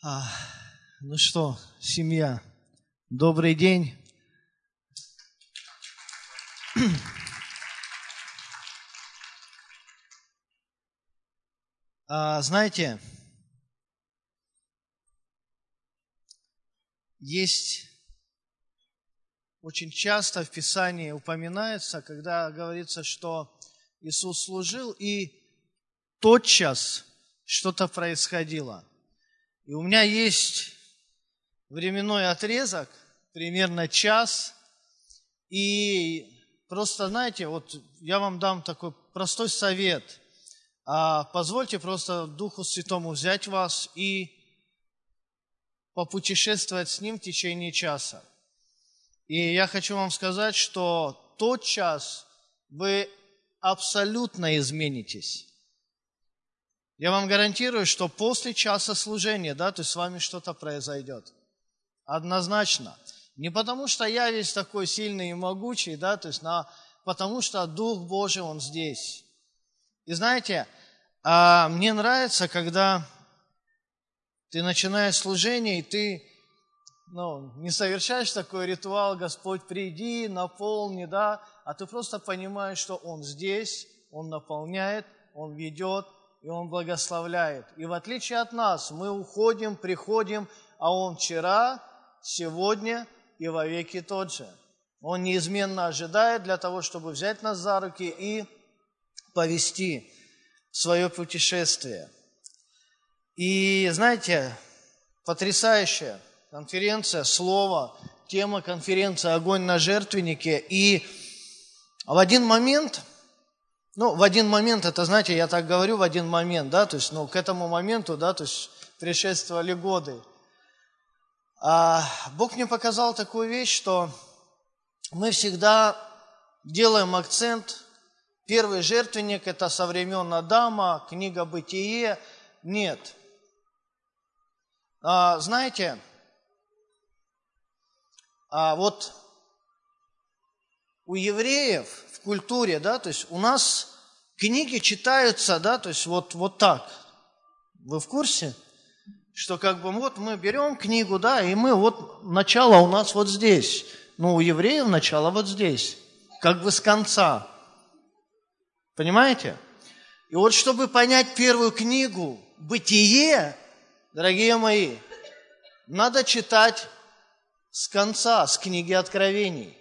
А, ну что, семья, добрый день. Знаете, есть очень часто в Писании упоминается, когда говорится, что Иисус служил, и тотчас что-то происходило. И у меня есть временной отрезок, примерно час, и просто, знаете, вот я вам дам такой простой совет. Позвольте просто Духу Святому взять вас и попутешествовать с Ним в течение часа. И я хочу вам сказать, что тот час вы абсолютно изменитесь. Я вам гарантирую, что после часа служения, то есть с вами что-то произойдет. Однозначно. Не потому, что я весь такой сильный и могучий, потому что Дух Божий, Он здесь. И знаете, мне нравится, когда ты начинаешь служение, и ты не совершаешь такой ритуал, Господь, приди, наполни, а ты просто понимаешь, что Он здесь, Он наполняет, Он ведет, и Он благословляет. И в отличие от нас, мы уходим, приходим, а Он вчера, сегодня и вовеки тот же. Он неизменно ожидает для того, чтобы взять нас за руки и повести в свое путешествие. И знаете, потрясающая конференция, слово, тема конференции «Огонь на жертвеннике». И в один момент, это, знаете, я так говорю, в один момент, к этому моменту, предшествовали годы. Бог мне показал такую вещь, что мы всегда делаем акцент. Первый жертвенник – это со времен Адама, книга «Бытие». Нет. Знаете, вот у евреев в культуре, у нас книги читаются, вот так. Вы в курсе? Что мы берем книгу, и мы начало у нас вот здесь. У евреев начало вот здесь, с конца. Понимаете? И вот чтобы понять первую книгу «Бытие», дорогие мои, надо читать с конца, с книги Откровений.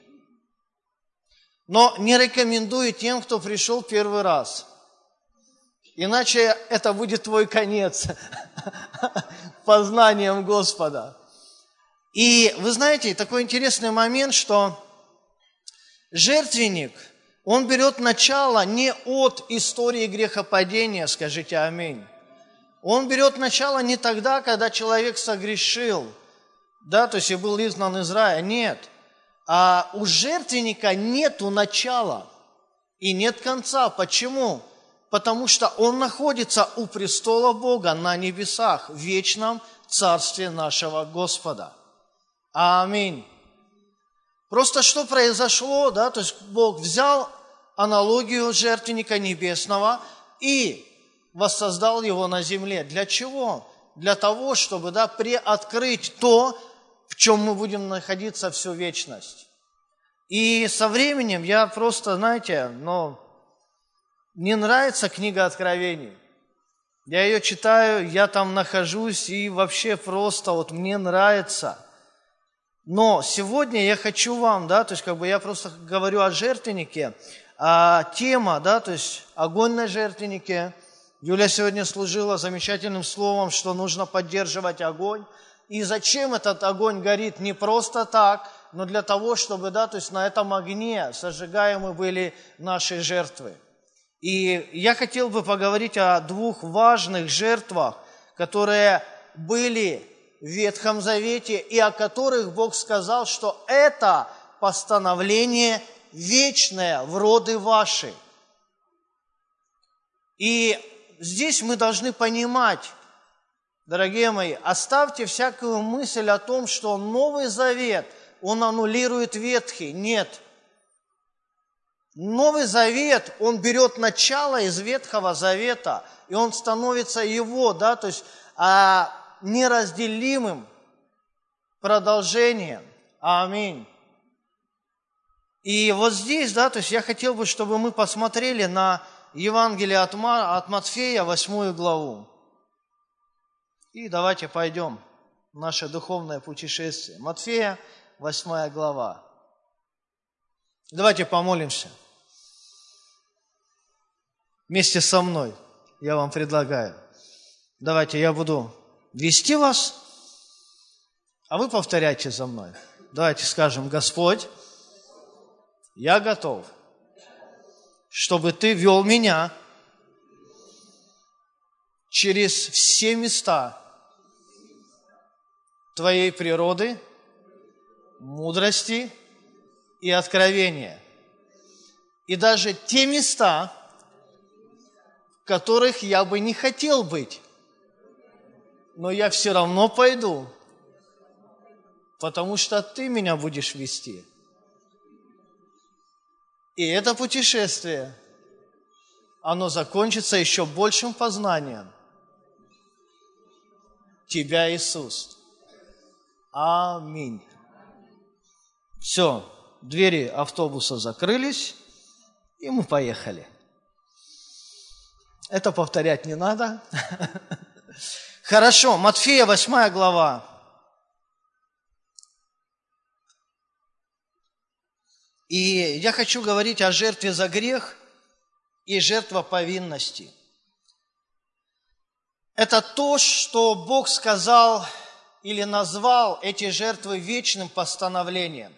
Но не рекомендую тем, кто пришел первый раз. Иначе это будет твой конец познанием Господа. И вы знаете, такой интересный момент, что жертвенник, он берет начало не от истории грехопадения, скажите аминь. Он берет начало не тогда, когда человек согрешил, и был изгнан из рая, нет. А у жертвенника нету начала и нет конца. Почему? Потому что он находится у престола Бога на небесах, в вечном царстве нашего Господа. Аминь. Просто что произошло, Бог взял аналогию жертвенника небесного и воссоздал его на земле. Для чего? Для того, чтобы, приоткрыть то, в чем мы будем находиться всю вечность. И со временем я просто, мне нравится книга Откровений. Я ее читаю, я там нахожусь, и вообще просто мне нравится. Но сегодня я хочу вам, я просто говорю о жертвеннике, тема, огонь на жертвеннике. Юля сегодня служила замечательным словом, что нужно поддерживать огонь. И зачем этот огонь горит? Не просто так, но для того, чтобы, на этом огне сожигаемы были наши жертвы. И я хотел бы поговорить о двух важных жертвах, которые были в Ветхом Завете, и о которых Бог сказал, что это постановление вечное в роды ваши. И здесь мы должны понимать, дорогие мои, оставьте всякую мысль о том, что Новый Завет, он аннулирует Ветхий. Нет. Новый Завет, он берет начало из Ветхого Завета, и он становится его, неразделимым продолжением. Аминь. И вот здесь, да, то есть я хотел бы, чтобы мы посмотрели на Евангелие от Матфея, 8 главу. И давайте пойдем в наше духовное путешествие. Матфея, 8 глава. Давайте помолимся. Вместе со мной я вам предлагаю. Давайте я буду вести вас, а вы повторяйте за мной. Давайте скажем: Господь, я готов, чтобы Ты вел меня через все места Твоей природы, мудрости и откровения. И даже те места, в которых я бы не хотел быть, но я все равно пойду, потому что Ты меня будешь вести. И это путешествие, оно закончится еще большим познанием Тебя, Иисус. Аминь. Все, двери автобуса закрылись, и мы поехали. Это повторять не надо. Хорошо, Матфея, 8 глава. И я хочу говорить о жертве за грех и жертвоповинности. Это то, что Бог сказал или назвал эти жертвы вечным постановлением.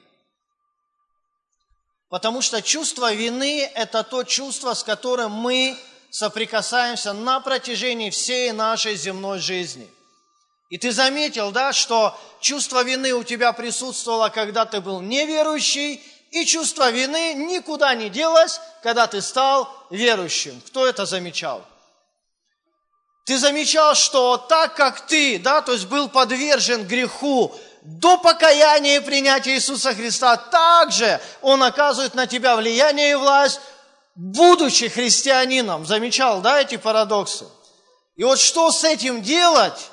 Потому что чувство вины – это то чувство, с которым мы соприкасаемся на протяжении всей нашей земной жизни. И ты заметил, да, что чувство вины у тебя присутствовало, когда ты был неверующий, и чувство вины никуда не делось, когда ты стал верующим. Кто это замечал? Ты замечал, что так как ты, да, то есть был подвержен греху до покаяния и принятия Иисуса Христа, также Он оказывает на тебя влияние и власть, будучи христианином. Замечал, да, эти парадоксы? И вот что с этим делать,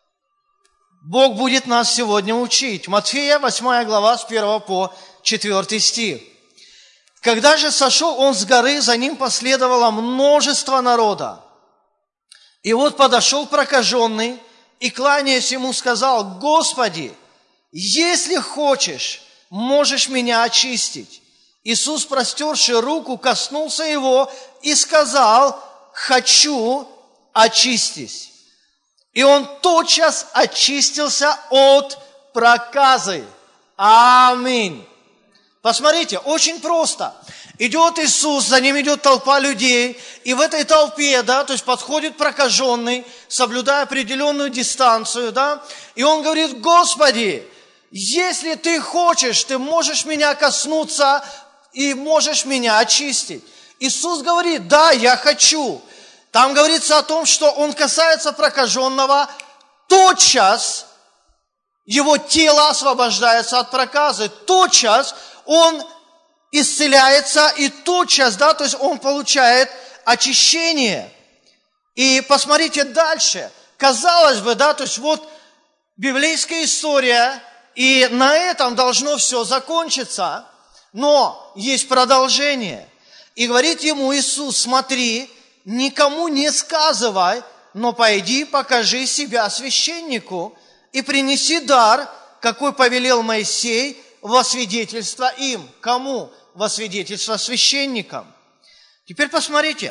Бог будет нас сегодня учить. Матфея, 8 глава, с 1 по 4 стих. «Когда же сошел Он с горы, за Ним последовало множество народа. И вот подошел прокаженный, и, кланяясь Ему, сказал: Господи, если хочешь, можешь меня очистить. Иисус, простерши руку, коснулся его и сказал: хочу, очистись. И он тотчас очистился от проказы. Аминь». Посмотрите, очень просто. Идет Иисус, за Ним идет толпа людей, и в этой толпе, да, то есть подходит прокаженный, соблюдая определенную дистанцию, да, и он говорит: Господи, если Ты хочешь, Ты можешь меня коснуться и можешь меня очистить. Иисус говорит: да, я хочу. Там говорится о том, что Он касается прокаженного, тотчас его тело освобождается от проказы, тотчас он исцеляется, и тотчас, да, то есть он получает очищение. И посмотрите дальше. Казалось бы, да, то есть вот библейская история, и на этом должно все закончиться, но есть продолжение. И говорит ему Иисус: смотри, никому не сказывай, но пойди, покажи себя священнику и принеси дар, какой повелел Моисей, во свидетельство им. Кому? Во свидетельство священникам. Теперь посмотрите.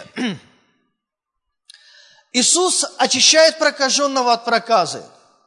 Иисус очищает прокаженного от проказы.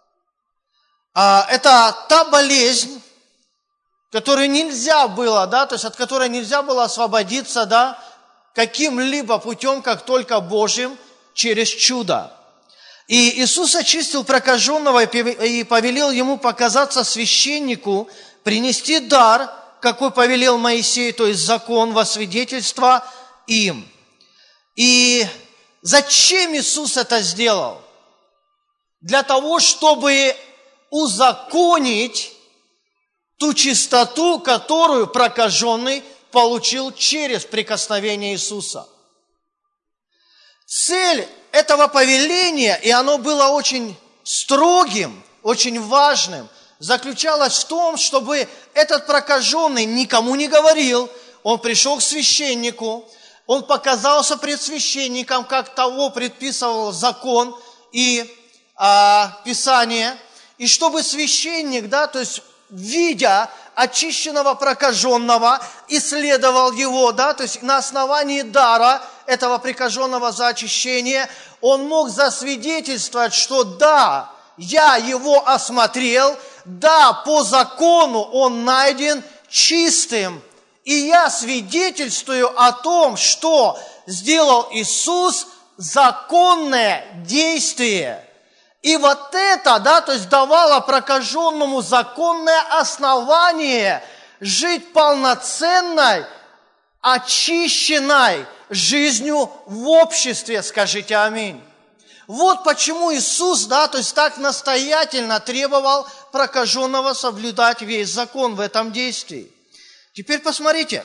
Это та болезнь, которую нельзя было, да, то есть от которой нельзя было освободиться, да, каким-либо путем, как только Божьим, через чудо. И Иисус очистил прокаженного и повелел ему показаться священнику, принести дар, какой повелел Моисей, то есть закон, во свидетельство им. И зачем Иисус это сделал? Для того, чтобы узаконить ту чистоту, которую прокаженный получил через прикосновение Иисуса. Цель этого повеления, и оно было очень строгим, очень важным, заключалось в том, чтобы этот прокаженный никому не говорил. Он пришел к священнику, он показался пред священником, как того предписывал закон и Писание. И чтобы священник, да, то есть видя очищенного прокаженного, исследовал его, да, то есть на основании дара этого прокаженного за очищение, он мог засвидетельствовать, что да, я его осмотрел, да, по закону он найден чистым. И я свидетельствую о том, что сделал Иисус законное действие. И вот это, да, то есть давало прокаженному законное основание жить полноценной, очищенной жизнью в обществе. Скажите аминь. Вот почему Иисус, да, то есть так настоятельно требовал прокаженного соблюдать весь закон в этом действии. Теперь посмотрите.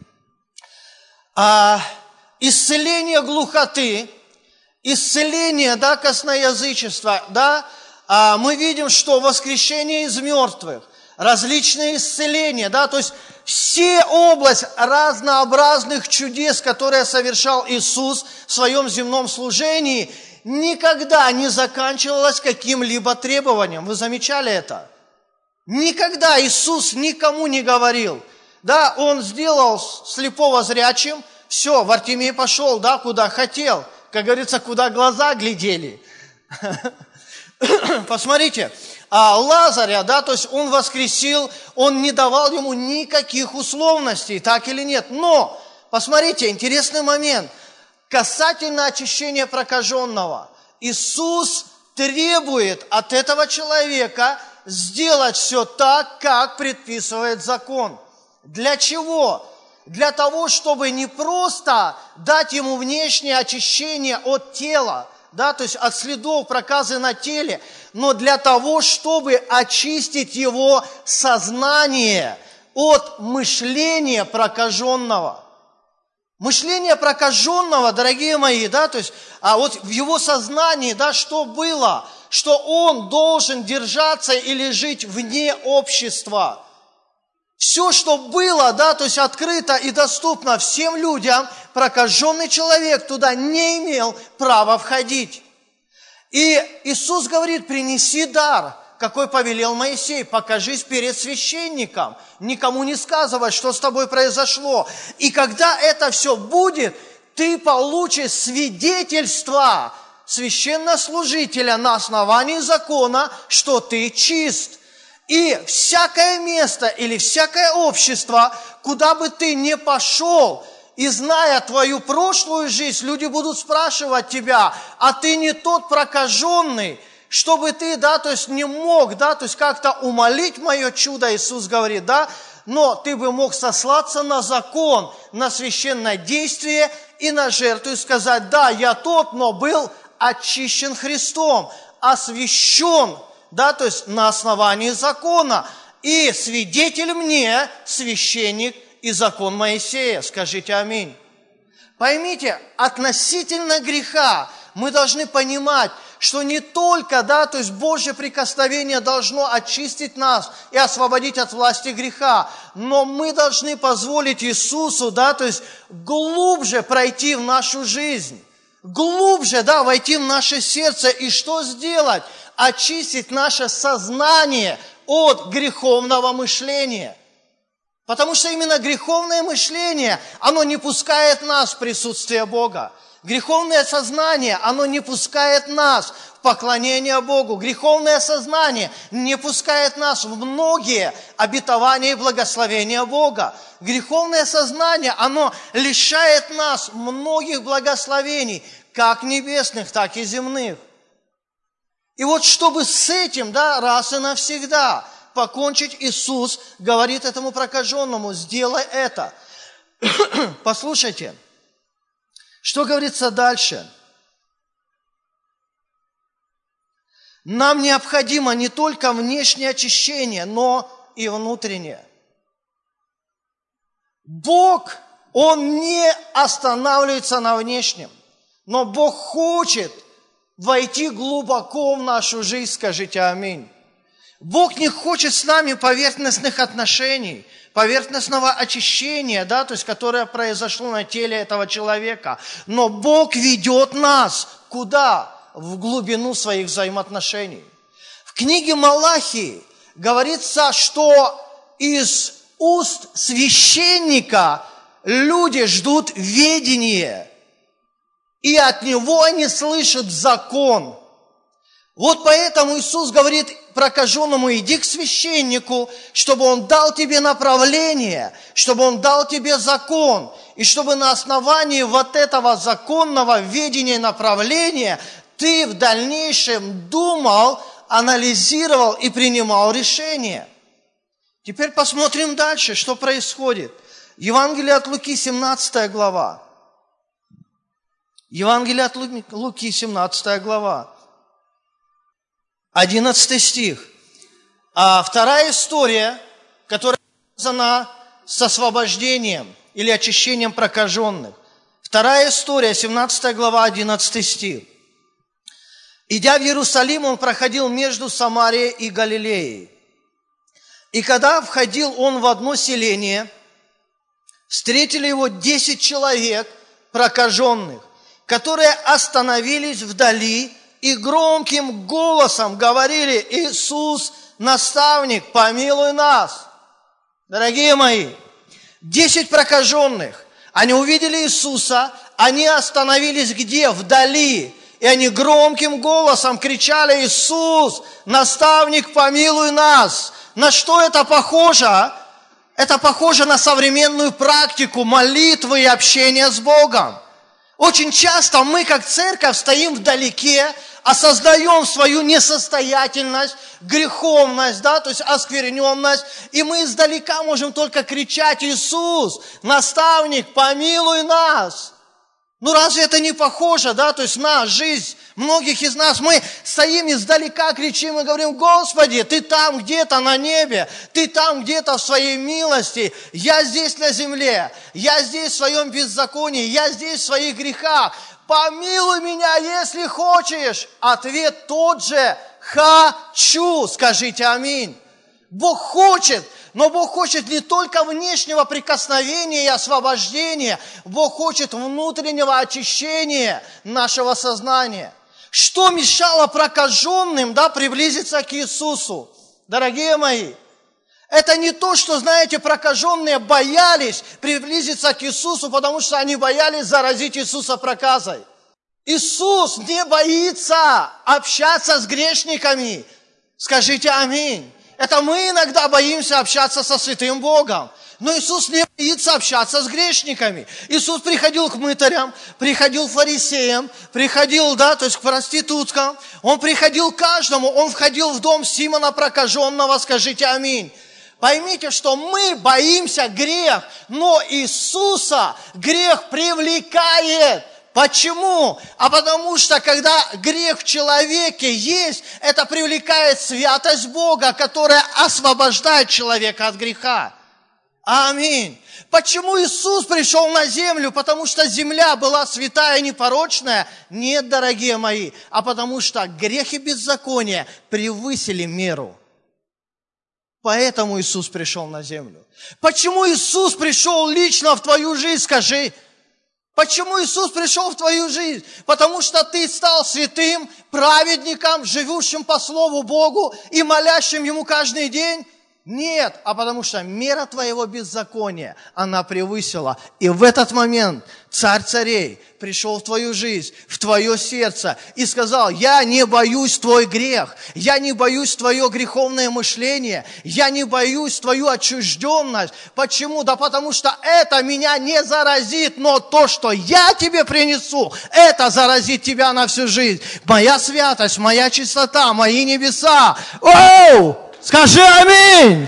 Исцеление глухоты, исцеление, да, косноязычества, да, мы видим, что воскрешение из мертвых, различные исцеления, да, то есть все область разнообразных чудес, которые совершал Иисус в своем земном служении, никогда не заканчивалась каким-либо требованием. Вы замечали это? Никогда Иисус никому не говорил. Да, Он сделал слепого зрячим, все, Вартимей пошел, да, куда хотел. Как говорится, куда глаза глядели. Посмотрите, Лазаря, да, то есть Он воскресил, Он не давал ему никаких условностей, так или нет. Но, посмотрите, интересный момент. Касательно очищения прокаженного, Иисус требует от этого человека сделать все так, как предписывает закон. Для чего? Для того, чтобы не просто дать ему внешнее очищение от тела, да, то есть от следов проказы на теле, но для того, чтобы очистить его сознание от мышления прокаженного. Мышление прокаженного, дорогие мои, да, то есть вот в его сознании, да, что было? Что он должен держаться или жить вне общества. Все, что было, да, то есть открыто и доступно всем людям, прокаженный человек туда не имел права входить. И Иисус говорит: принеси дар, какой повелел Моисей, покажись перед священником, никому не сказывай, что с тобой произошло. И когда это все будет, ты получишь свидетельство священнослужителя на основании закона, что ты чист. И всякое место или всякое общество, куда бы ты ни пошел, и зная твою прошлую жизнь, люди будут спрашивать тебя: а ты не тот прокаженный, чтобы ты, да, то есть не мог, да, то есть как-то умолить мое чудо, Иисус говорит, да, но ты бы мог сослаться на закон, на священное действие и на жертву и сказать: да, я тот, но был очищен Христом, освящен, да, то есть на основании закона. И свидетель мне священник и закон Моисея. Скажите аминь. Поймите, относительно греха мы должны понимать, что не только, да, то есть Божье прикосновение должно очистить нас и освободить от власти греха, но мы должны позволить Иисусу, да, то есть глубже пройти в нашу жизнь, глубже, да, войти в наше сердце. И что сделать? Очистить наше сознание от греховного мышления. Потому что именно греховное мышление, оно не пускает нас в присутствие Бога. Греховное сознание, оно не пускает нас в поклонение Богу. Греховное сознание не пускает нас в многие обетования и благословения Бога. Греховное сознание, оно лишает нас многих благословений, как небесных, так и земных. И вот чтобы с этим, да, раз и навсегда покончить, Иисус говорит этому прокаженному: сделай это. Послушайте, что говорится дальше. Нам необходимо не только внешнее очищение, но и внутреннее. Бог, Он не останавливается на внешнем, но Бог хочет войти глубоко в нашу жизнь, скажите аминь. Бог не хочет с нами поверхностных отношений, поверхностного очищения, да, то есть, которое произошло на теле этого человека. Но Бог ведет нас куда? В глубину своих взаимоотношений. В книге Малахии говорится, что из уст священника люди ждут ведения, и от него они слышат закон. Вот поэтому Иисус говорит прокаженному: иди к священнику, чтобы он дал тебе направление, чтобы он дал тебе закон, и чтобы на основании вот этого законного ведения и направления ты в дальнейшем думал, анализировал и принимал решения. Теперь посмотрим дальше, что происходит. Евангелие от Луки, 17 глава. Евангелие от Луки, 17 глава. 11 стих. А вторая история, которая связана с освобождением или очищением прокаженных. Вторая история, 17 глава, 11 стих. «Идя в Иерусалим, он проходил между Самарией и Галилеей. И когда входил он в одно селение, встретили его 10 человек прокаженных, которые остановились вдали и громким голосом говорили: Иисус, наставник, помилуй нас. Дорогие мои, 10 прокаженных, они увидели Иисуса, они остановились где? Вдали. И они громким голосом кричали: Иисус, наставник, помилуй нас. На что это похоже? Это похоже на современную практику молитвы и общения с Богом. Очень часто мы, как церковь, стоим вдалеке, осознаем свою несостоятельность, греховность, да, то есть оскверненность, и мы издалека можем только кричать: Иисус, наставник, помилуй нас. Ну разве это не похоже, да, то есть на жизнь многих из нас? Мы стоим издалека, кричим и говорим: Господи, Ты там где-то на небе, Ты там где-то в своей милости, я здесь на земле, я здесь в своем беззаконии, я здесь в своих грехах, помилуй меня, если хочешь. Ответ тот же: хочу, скажите аминь. Бог хочет. Но Бог хочет не только внешнего прикосновения и освобождения, Бог хочет внутреннего очищения нашего сознания. Что мешало прокаженным, да, приблизиться к Иисусу? Дорогие мои, это не то, что, знаете, прокаженные боялись приблизиться к Иисусу, потому что они боялись заразить Иисуса проказой. Иисус не боится общаться с грешниками. Скажите аминь. Это мы иногда боимся общаться со святым Богом. Но Иисус не боится общаться с грешниками. Иисус приходил к мытарям, приходил к фарисеям, приходил, да, то есть к проституткам. Он приходил к каждому, он входил в дом Симона прокаженного, скажите аминь. Поймите, что мы боимся грех, но Иисуса грех привлекает. Почему? А потому что, когда грех в человеке есть, это привлекает святость Бога, которая освобождает человека от греха. Аминь. Почему Иисус пришел на землю? Потому что земля была святая и непорочная? Нет, дорогие мои, а потому что грех и беззаконие превысили меру. Поэтому Иисус пришел на землю. Почему Иисус пришел лично в твою жизнь, скажи? Почему Иисус пришел в твою жизнь? Потому что ты стал святым, праведником, живущим по Слову Богу и молящим Ему каждый день? Нет, а потому что мера твоего беззакония, она превысила. И в этот момент Царь царей пришел в твою жизнь, в твое сердце и сказал: я не боюсь твой грех, я не боюсь твое греховное мышление, я не боюсь твою отчужденность. Почему? Да потому что это меня не заразит, но то, что я тебе принесу, это заразит тебя на всю жизнь. Моя святость, моя чистота, мои небеса. Оу! Скажи аминь!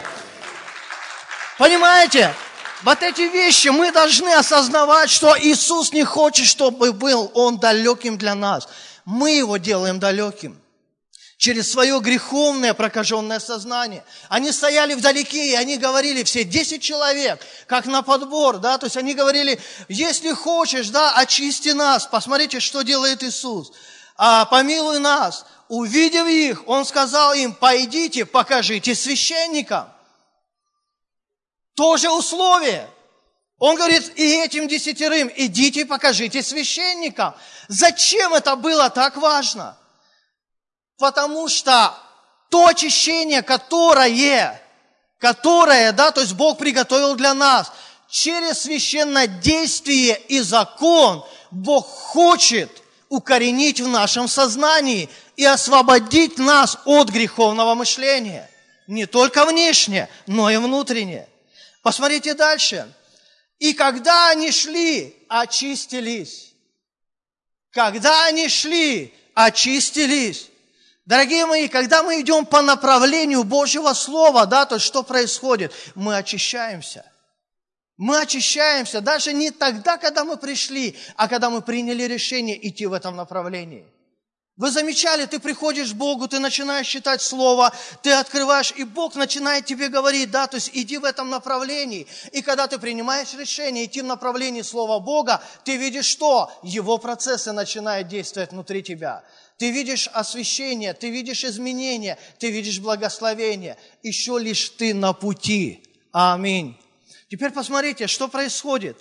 Понимаете? Вот эти вещи мы должны осознавать, что Иисус не хочет, чтобы был Он далеким для нас. Мы Его делаем далеким через свое греховное прокаженное сознание. Они стояли вдалеке, и они говорили, все 10 человек, как на подбор, да, то есть они говорили: если хочешь, да, очисти нас. Посмотрите, что делает Иисус. помилуй нас. Увидев их, Он сказал им: пойдите, покажите священникам. То же условие. Он говорит и этим 10: идите, покажите священникам. Зачем это было так важно? Потому что то очищение, которое, то есть Бог приготовил для нас, через священнодействие и закон Бог хочет укоренить в нашем сознании и освободить нас от греховного мышления. Не только внешне, но и внутренне. Посмотрите дальше. И когда они шли, очистились. Когда они шли, очистились. Дорогие мои, когда мы идем по направлению Божьего Слова, то есть что происходит? Мы очищаемся. Мы очищаемся даже не тогда, когда мы пришли, а когда мы приняли решение идти в этом направлении. Вы замечали, ты приходишь к Богу, ты начинаешь читать Слово, ты открываешь, и Бог начинает тебе говорить, то есть иди в этом направлении. И когда ты принимаешь решение идти в направлении Слова Бога, ты видишь что? Его процессы начинают действовать внутри тебя. Ты видишь освящение, ты видишь изменения, ты видишь благословение. Еще лишь ты на пути. Аминь. Теперь посмотрите, что происходит.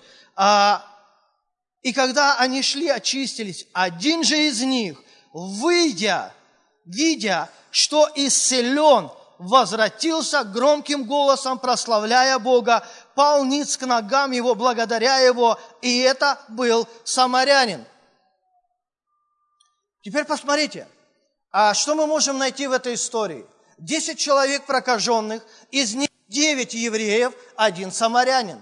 И когда они шли, очистились, один же из них, видя, что исцелен, возвратился громким голосом, прославляя Бога, пал ниц к ногам Его, благодаря Его, и это был самарянин. Теперь посмотрите, что мы можем найти в этой истории. 10 человек прокаженных, из них 9 евреев, 1 самарянин.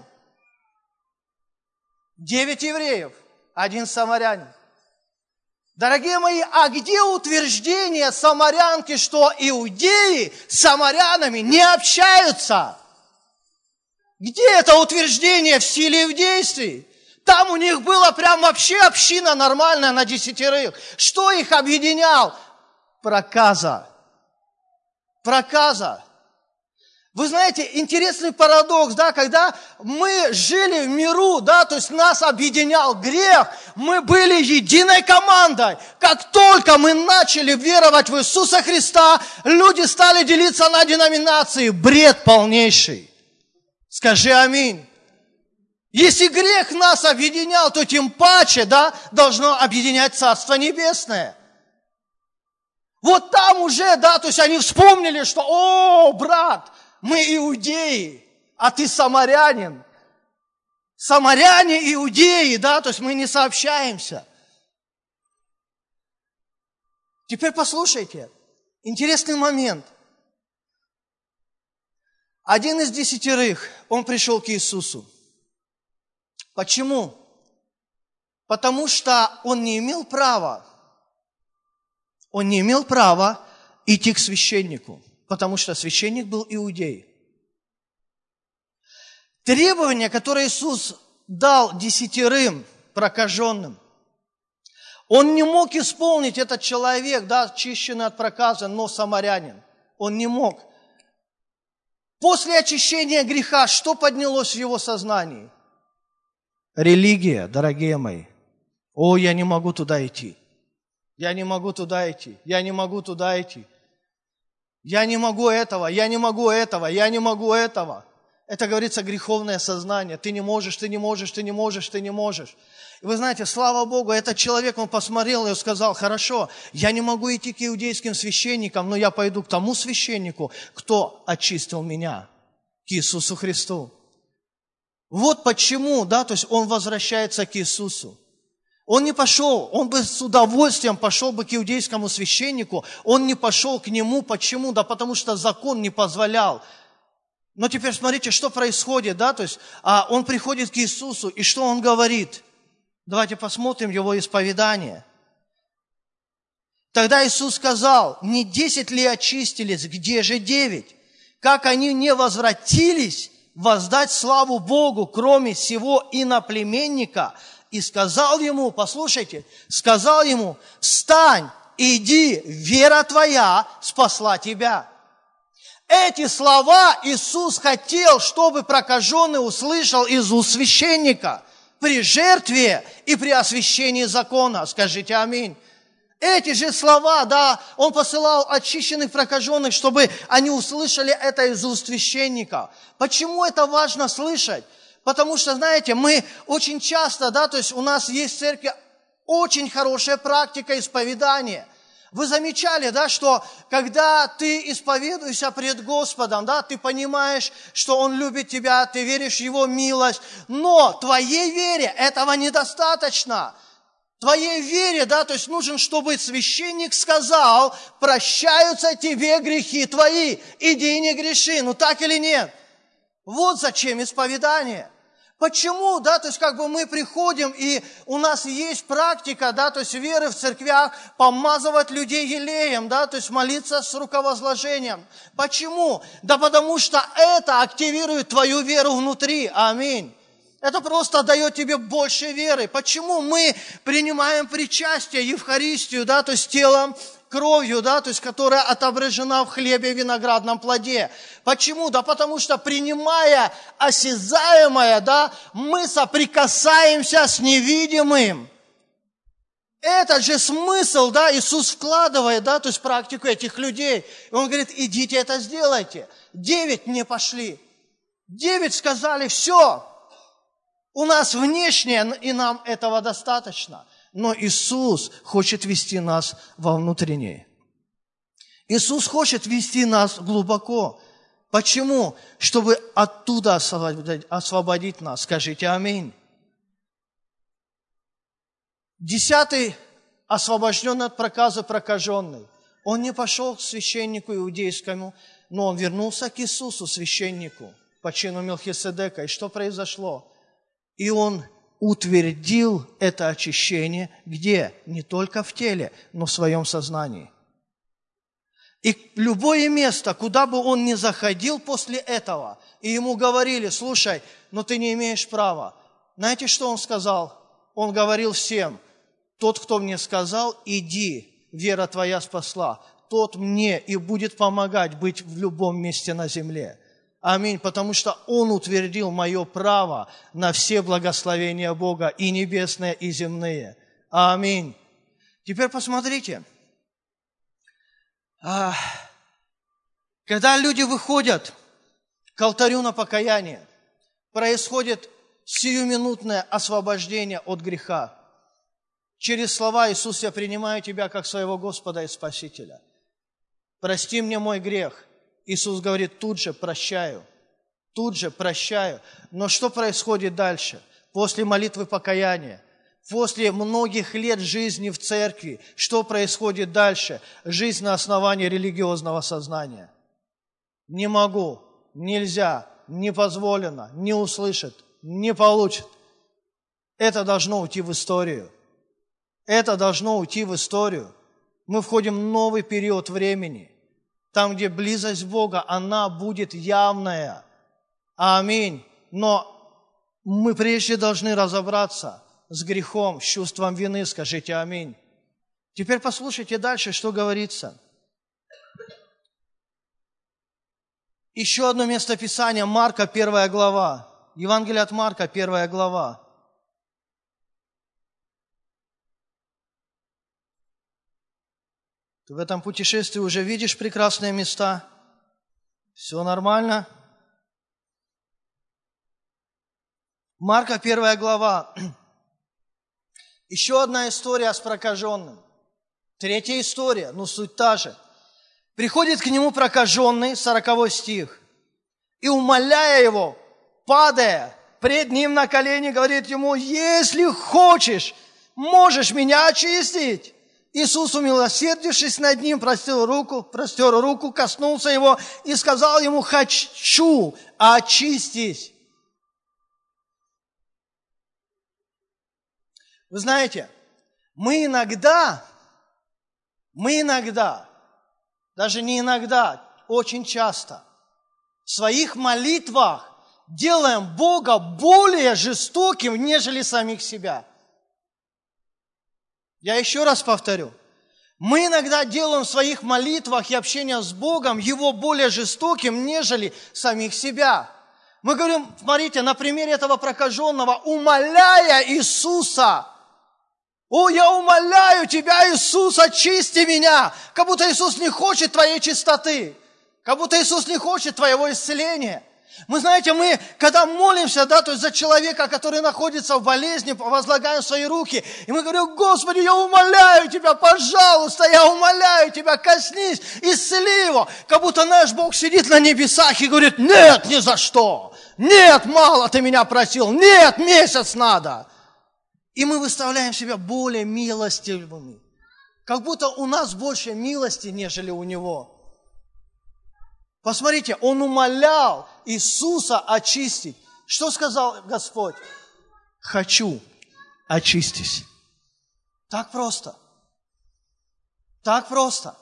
9 евреев, 1 самарянин. Дорогие мои, а где утверждение самарянки, что иудеи с самарянами не общаются? Где это утверждение в силе и в действии? Там у них была прям вообще община нормальная на 10. Что их объединял? Проказа. Вы знаете, интересный парадокс, когда мы жили в миру, то есть нас объединял грех, мы были единой командой. Как только мы начали веровать в Иисуса Христа, люди стали делиться на деноминации. Бред полнейший. Скажи аминь. Если грех нас объединял, то тем паче, должно объединять Царство Небесное. Вот там уже, то есть они вспомнили, что, брат, мы иудеи, а ты самарянин. Самаряне иудеи, то есть мы не сообщаемся. Теперь послушайте, интересный момент. Один из 10, он пришел к Иисусу. Почему? Потому что он не имел права. Он не имел права идти к священнику, потому что священник был иудей. Требования, которые Иисус дал 10 прокаженным, он не мог исполнить, этот человек, очищенный от проказа, но самарянин. Он не мог. После очищения греха, что поднялось в его сознании? Религия, дорогие мои. Я не могу туда идти. Я не могу туда идти. Я не могу туда идти. Я не могу этого, я не могу этого, я не могу этого. Это, говорится, греховное сознание. Ты не можешь, ты не можешь, ты не можешь, ты не можешь. И вы знаете, слава Богу, этот человек, он посмотрел и сказал: хорошо, я не могу идти к иудейским священникам, но я пойду к тому священнику, кто очистил меня, к Иисусу Христу. Вот почему, то есть он возвращается к Иисусу. Он не пошел, он бы с удовольствием пошел бы к иудейскому священнику, он не пошел к нему. Почему? Потому что закон не позволял. Но теперь смотрите, что происходит, то есть он приходит к Иисусу, и что он говорит? Давайте посмотрим его исповедание. Тогда Иисус сказал: не 10 ли очистились, где же 9? Как они не возвратились воздать славу Богу, кроме сего иноплеменника? И сказал ему, послушайте, сказал ему: встань, иди, вера твоя спасла тебя. Эти слова Иисус хотел, чтобы прокаженный услышал из уст священника при жертве и при освящении закона. Скажите аминь. Эти же слова, да, Он посылал очищенных, прокаженных, чтобы они услышали это из уст священника. Почему это важно слышать? Потому что, знаете, мы очень часто, да, то есть у нас есть в церкви очень хорошая практика исповедания. Вы замечали, да, что когда ты исповедуешься пред Господом, да, ты понимаешь, что Он любит тебя, ты веришь в Его милость, но твоей вере этого недостаточно. Твоей вере, да, то есть нужен, чтобы священник сказал: прощаются тебе грехи твои, иди и не греши. Ну так или нет? Вот зачем исповедание. Почему, да, то есть как бы мы приходим, и у нас есть практика, да, то есть веры в церквях, помазывать людей елеем, да, то есть молиться с руковозложением. Почему? Да потому что это активирует твою веру внутри. Аминь. Это просто дает тебе больше веры. Почему мы принимаем причастие, Евхаристию, да, то есть телом, кровью, да, то есть которая отображена в хлебе и виноградном плоде. Почему? Да потому что, принимая осязаемое, да, мы соприкасаемся с невидимым. Этот же смысл, да, Иисус вкладывает, да, то есть практику этих людей. И Он говорит: идите это сделайте. 9 не пошли. 9 сказали: все. У нас внешнее, и нам этого достаточно. Но Иисус хочет вести нас во внутреннее. Иисус хочет вести нас глубоко. Почему? Чтобы оттуда освободить нас. Скажите аминь. 10-й, освобожденный от проказа прокаженный. Он не пошел к священнику иудейскому, но он вернулся к Иисусу, священнику, по чину Мелхиседека. И что произошло? И он утвердил это очищение где? Не только в теле, но в своем сознании. И любое место, куда бы он ни заходил после этого, и ему говорили: слушай, но ты не имеешь права. Знаете, что он сказал? Он говорил всем: тот, кто мне сказал, иди, вера твоя спасла, тот мне и будет помогать быть в любом месте на земле. Аминь, потому что Он утвердил мое право на все благословения Бога, и небесные, и земные. Аминь. Теперь посмотрите. Когда люди выходят к алтарю на покаяние, происходит сиюминутное освобождение от греха. Через слова: Иисус, я принимаю Тебя как своего Господа и Спасителя. Прости мне мой грех. Иисус говорит: тут же прощаю. Тут же прощаю. Но что происходит дальше? После молитвы покаяния, после многих лет жизни в церкви, что происходит дальше? Жизнь на основании религиозного сознания. Не могу, нельзя, не позволено, не услышит, не получит. Это должно уйти в историю. Это должно уйти в историю. Мы входим в новый период времени. Там, где близость Бога, она будет явная. Аминь. Но мы прежде должны разобраться с грехом, с чувством вины. Скажите аминь. Теперь послушайте дальше, что говорится. Еще одно место Писания, Марка, 1 глава. Евангелие от Марка, 1 глава. Ты в этом путешествии уже видишь прекрасные места? Все нормально? Марка, 1 глава. Еще одна история с прокаженным. Третья история, но суть та же. Приходит к нему прокаженный, 40 стих, и, умоляя его, падая пред ним на колени, говорит ему: если хочешь, можешь меня очистить. Иисус, умилосердившись над ним, простер руку, коснулся его и сказал ему: хочу, очистись. Вы знаете, мы иногда, даже не иногда, очень часто в своих молитвах делаем Бога более жестоким, нежели самих себя. Я еще раз повторю. Мы иногда делаем в своих молитвах и общении с Богом Его более жестоким, нежели самих себя. Мы говорим, смотрите, на примере этого прокаженного, умоляя Иисуса, О, я умоляю Тебя, Иисус, очисти меня. Как будто Иисус не хочет Твоей чистоты. Как будто Иисус не хочет Твоего исцеления. Мы, знаете, мы, когда молимся, да, то есть за человека, который находится в болезни, возлагаем свои руки, и мы говорим: Господи, я умоляю Тебя, пожалуйста, я умоляю Тебя, коснись, исцели его. Как будто наш Бог сидит на небесах и говорит: нет, ни за что. Нет, мало Ты меня просил. Нет, месяц надо. И мы выставляем себя более милостивыми. Как будто у нас больше милости, нежели у Него. Посмотрите, Он умолял Иисуса очистить. Что сказал Господь? Хочу, очистись. Так просто. Так просто.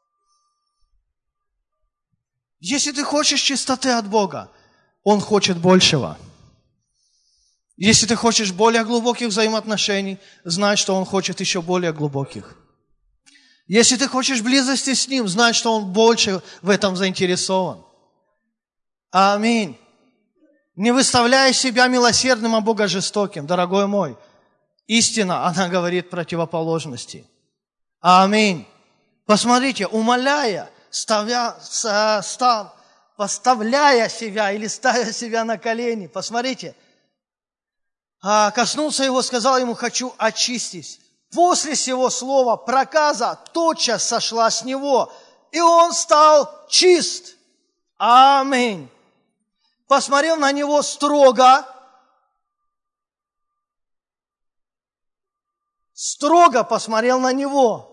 Если ты хочешь чистоты от Бога, Он хочет большего. Если ты хочешь более глубоких взаимоотношений, знай, что Он хочет еще более глубоких. Если ты хочешь близости с Ним, знай, что Он больше в этом заинтересован. Аминь. Не выставляй себя милосердным, а Бога жестоким, дорогой мой. Истина, она говорит противоположности. Аминь. Посмотрите, умоляя, поставляя себя или ставя себя на колени, посмотрите, коснулся его, сказал ему: хочу очистись. После сего слова проказа тотчас сошла с него, и он стал чист. Аминь. Посмотрел на него строго посмотрел на него.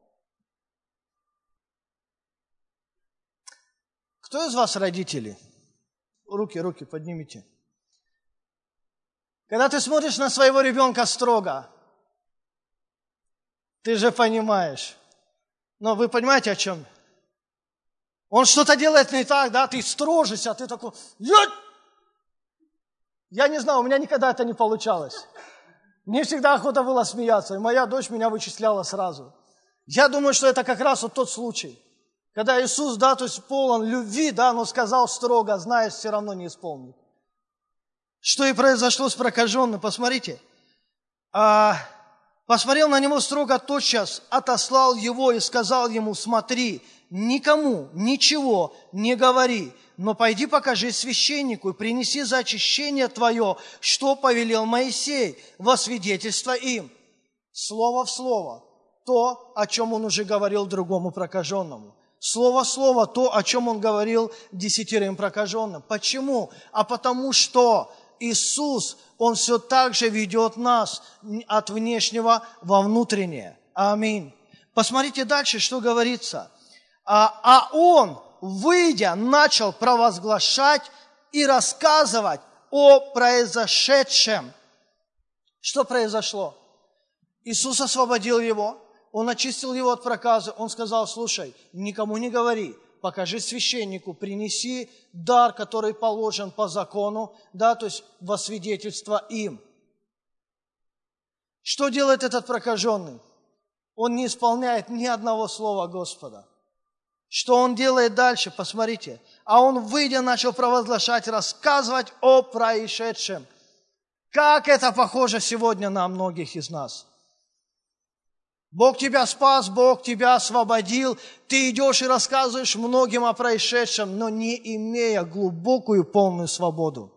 Кто из вас родители? Руки поднимите. Когда ты смотришь на своего ребенка строго, ты же понимаешь. Но вы понимаете, о чем? Он что-то делает не так, да? Ты строжишься, ты такой: я не знаю, у меня никогда это не получалось. Мне всегда охота было смеяться, и моя дочь меня вычисляла сразу. Я думаю, что это как раз вот тот случай, когда Иисус, да, то есть полон любви, да, но сказал строго, зная, все равно не исполнит. Что и произошло с прокаженным, посмотрите. Посмотрел на него строго тотчас, отослал его и сказал ему: смотри, никому ничего не говори, но пойди покажи священнику и принеси за очищение твое, что повелел Моисей, во свидетельство им. Слово в слово то, о чем он уже говорил другому прокаженному. Слово в слово то, о чем он говорил 10 прокаженным. Почему? Потому что Иисус, Он все так же ведет нас от внешнего во внутреннее. Аминь. Посмотрите дальше, что говорится. А Он, выйдя, начал провозглашать и рассказывать о произошедшем. Что произошло? Иисус освободил его, Он очистил его от проказа. Он сказал: слушай, никому не говори. Покажи священнику, принеси дар, который положен по закону, да, то есть во свидетельство им. Что делает этот прокаженный? Он не исполняет ни одного слова Господа. Что он делает дальше? Посмотрите. А он, выйдя, начал провозглашать, рассказывать о происшедшем. Как это похоже сегодня на многих из нас. Бог тебя спас, Бог тебя освободил. Ты идешь и рассказываешь многим о происшедшем, но не имея глубокую, полную свободу.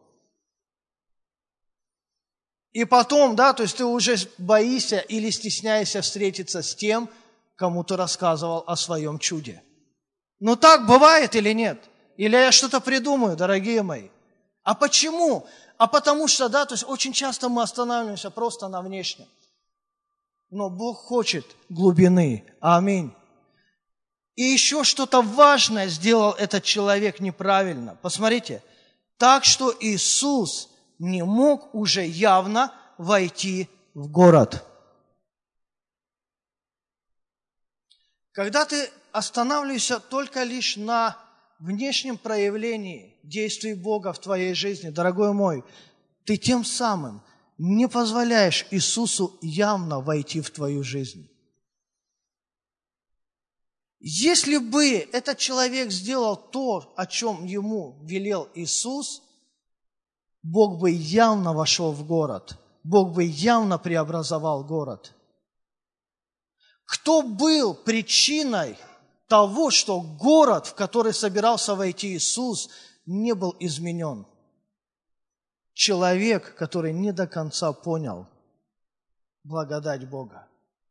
И потом, да, то есть ты уже боишься или стесняешься встретиться с тем, кому ты рассказывал о своем чуде. Ну так бывает или нет? Или я что-то придумаю, дорогие мои? А почему? А потому что, да, то есть очень часто мы останавливаемся просто на внешнем. Но Бог хочет глубины. Аминь. И еще что-то важное сделал этот человек неправильно. Посмотрите. Так что Иисус не мог уже явно войти в город. Когда ты останавливаешься только лишь на внешнем проявлении действий Бога в твоей жизни, дорогой мой, ты тем самым не позволяешь Иисусу явно войти в твою жизнь. Если бы этот человек сделал то, о чем ему велел Иисус, Бог бы явно вошел в город, Бог бы явно преобразовал город. Кто был причиной того, что город, в который собирался войти Иисус, не был изменен? Человек, который не до конца понял благодать Бога.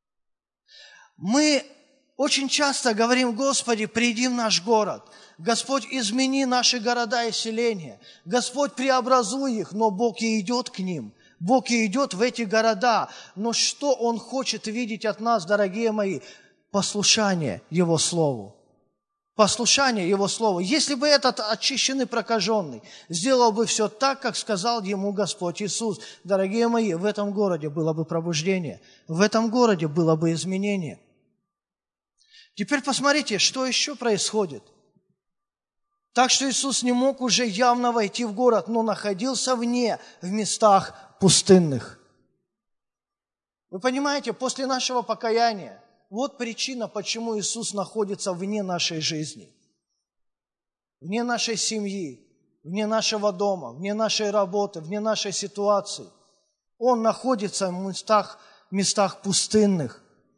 Мы очень часто говорим: Господи, приди в наш город. Господь, измени наши города и селения. Господь, преобразуй их, но Бог и идет к ним. Бог и идет в эти города. Но что Он хочет видеть от нас, дорогие мои? Послушание Его Слову. Послушание Его Слову. Если бы этот очищенный прокаженный сделал бы все так, как сказал ему Господь Иисус, дорогие мои, в этом городе было бы пробуждение, в этом городе было бы изменение. Теперь посмотрите, что еще происходит. Так что Иисус не мог уже явно войти в город, но находился вне, в местах пустынных. Вы понимаете, после нашего покаяния, вот причина, почему Иисус находится вне нашей жизни, вне нашей семьи, вне нашего дома, вне нашей работы, вне нашей ситуации. Он находится в местах пустынных.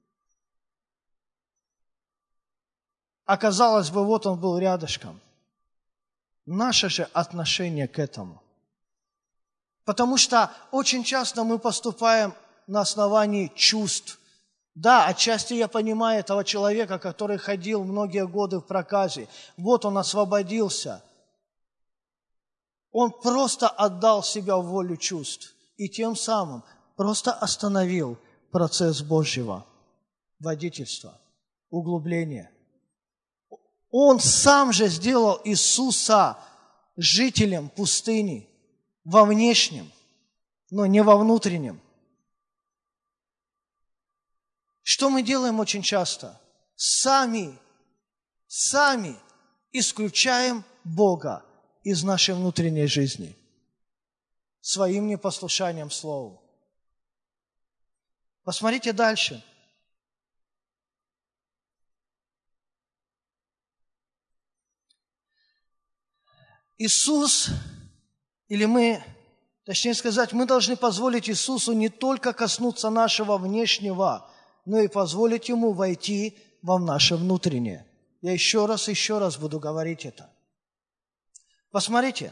А казалось бы, вот Он был рядышком. Наше же отношение к этому. Потому что очень часто мы поступаем на основании чувств. Да, отчасти я понимаю этого человека, который ходил многие годы в проказе. Вот он освободился. Он просто отдал себя в волю чувств. И тем самым просто остановил процесс Божьего водительства, углубления. Он сам же сделал Иисуса жителем пустыни во внешнем, но не во внутреннем. Что мы делаем очень часто? Сами исключаем Бога из нашей внутренней жизни своим непослушанием Слову. Посмотрите дальше. Иисус, мы должны позволить Иисусу не только коснуться нашего внешнего, но и позволить Ему войти в наше внутреннее. Я еще раз буду говорить это. Посмотрите,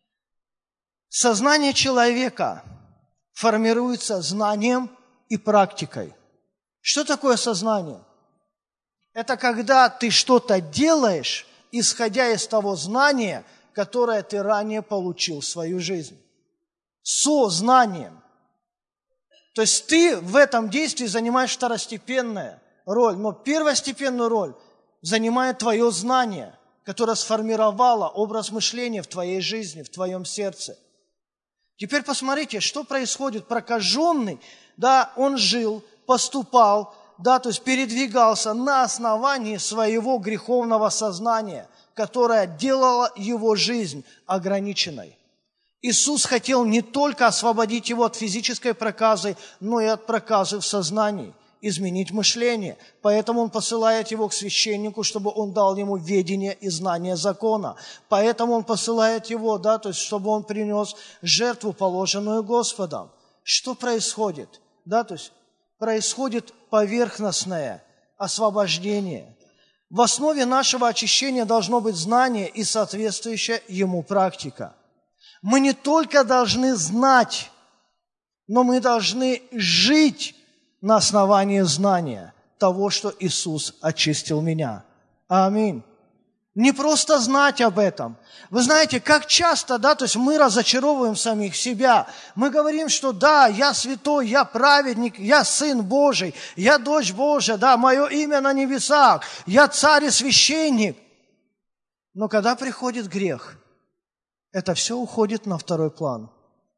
сознание человека формируется знанием и практикой. Что такое сознание? Это когда ты что-то делаешь, исходя из того знания, которое ты ранее получил в свою жизнь. Сознанием. То есть ты в этом действии занимаешь второстепенную роль, но первостепенную роль занимает твое знание, которое сформировало образ мышления в твоей жизни, в твоем сердце. Теперь посмотрите, что происходит. Прокаженный, он жил, поступал, то есть передвигался на основании своего греховного сознания, которое делало его жизнь ограниченной. Иисус хотел не только освободить его от физической проказы, но и от проказы в сознании, изменить мышление. Поэтому Он посылает его к священнику, чтобы он дал ему ведение и знание закона. Поэтому Он посылает его, то есть чтобы он принес жертву, положенную Господом. Что происходит? То есть происходит поверхностное освобождение. В основе нашего очищения должно быть знание и соответствующая ему практика. Мы не только должны знать, но мы должны жить на основании знания того, что Иисус очистил меня. Аминь. Не просто знать об этом. Вы знаете, как часто, то есть мы разочаровываем самих себя. Мы говорим, что я святой, я праведник, я Сын Божий, я дочь Божия, мое имя на небесах, я царь и священник. Но когда приходит грех, это все уходит на второй план.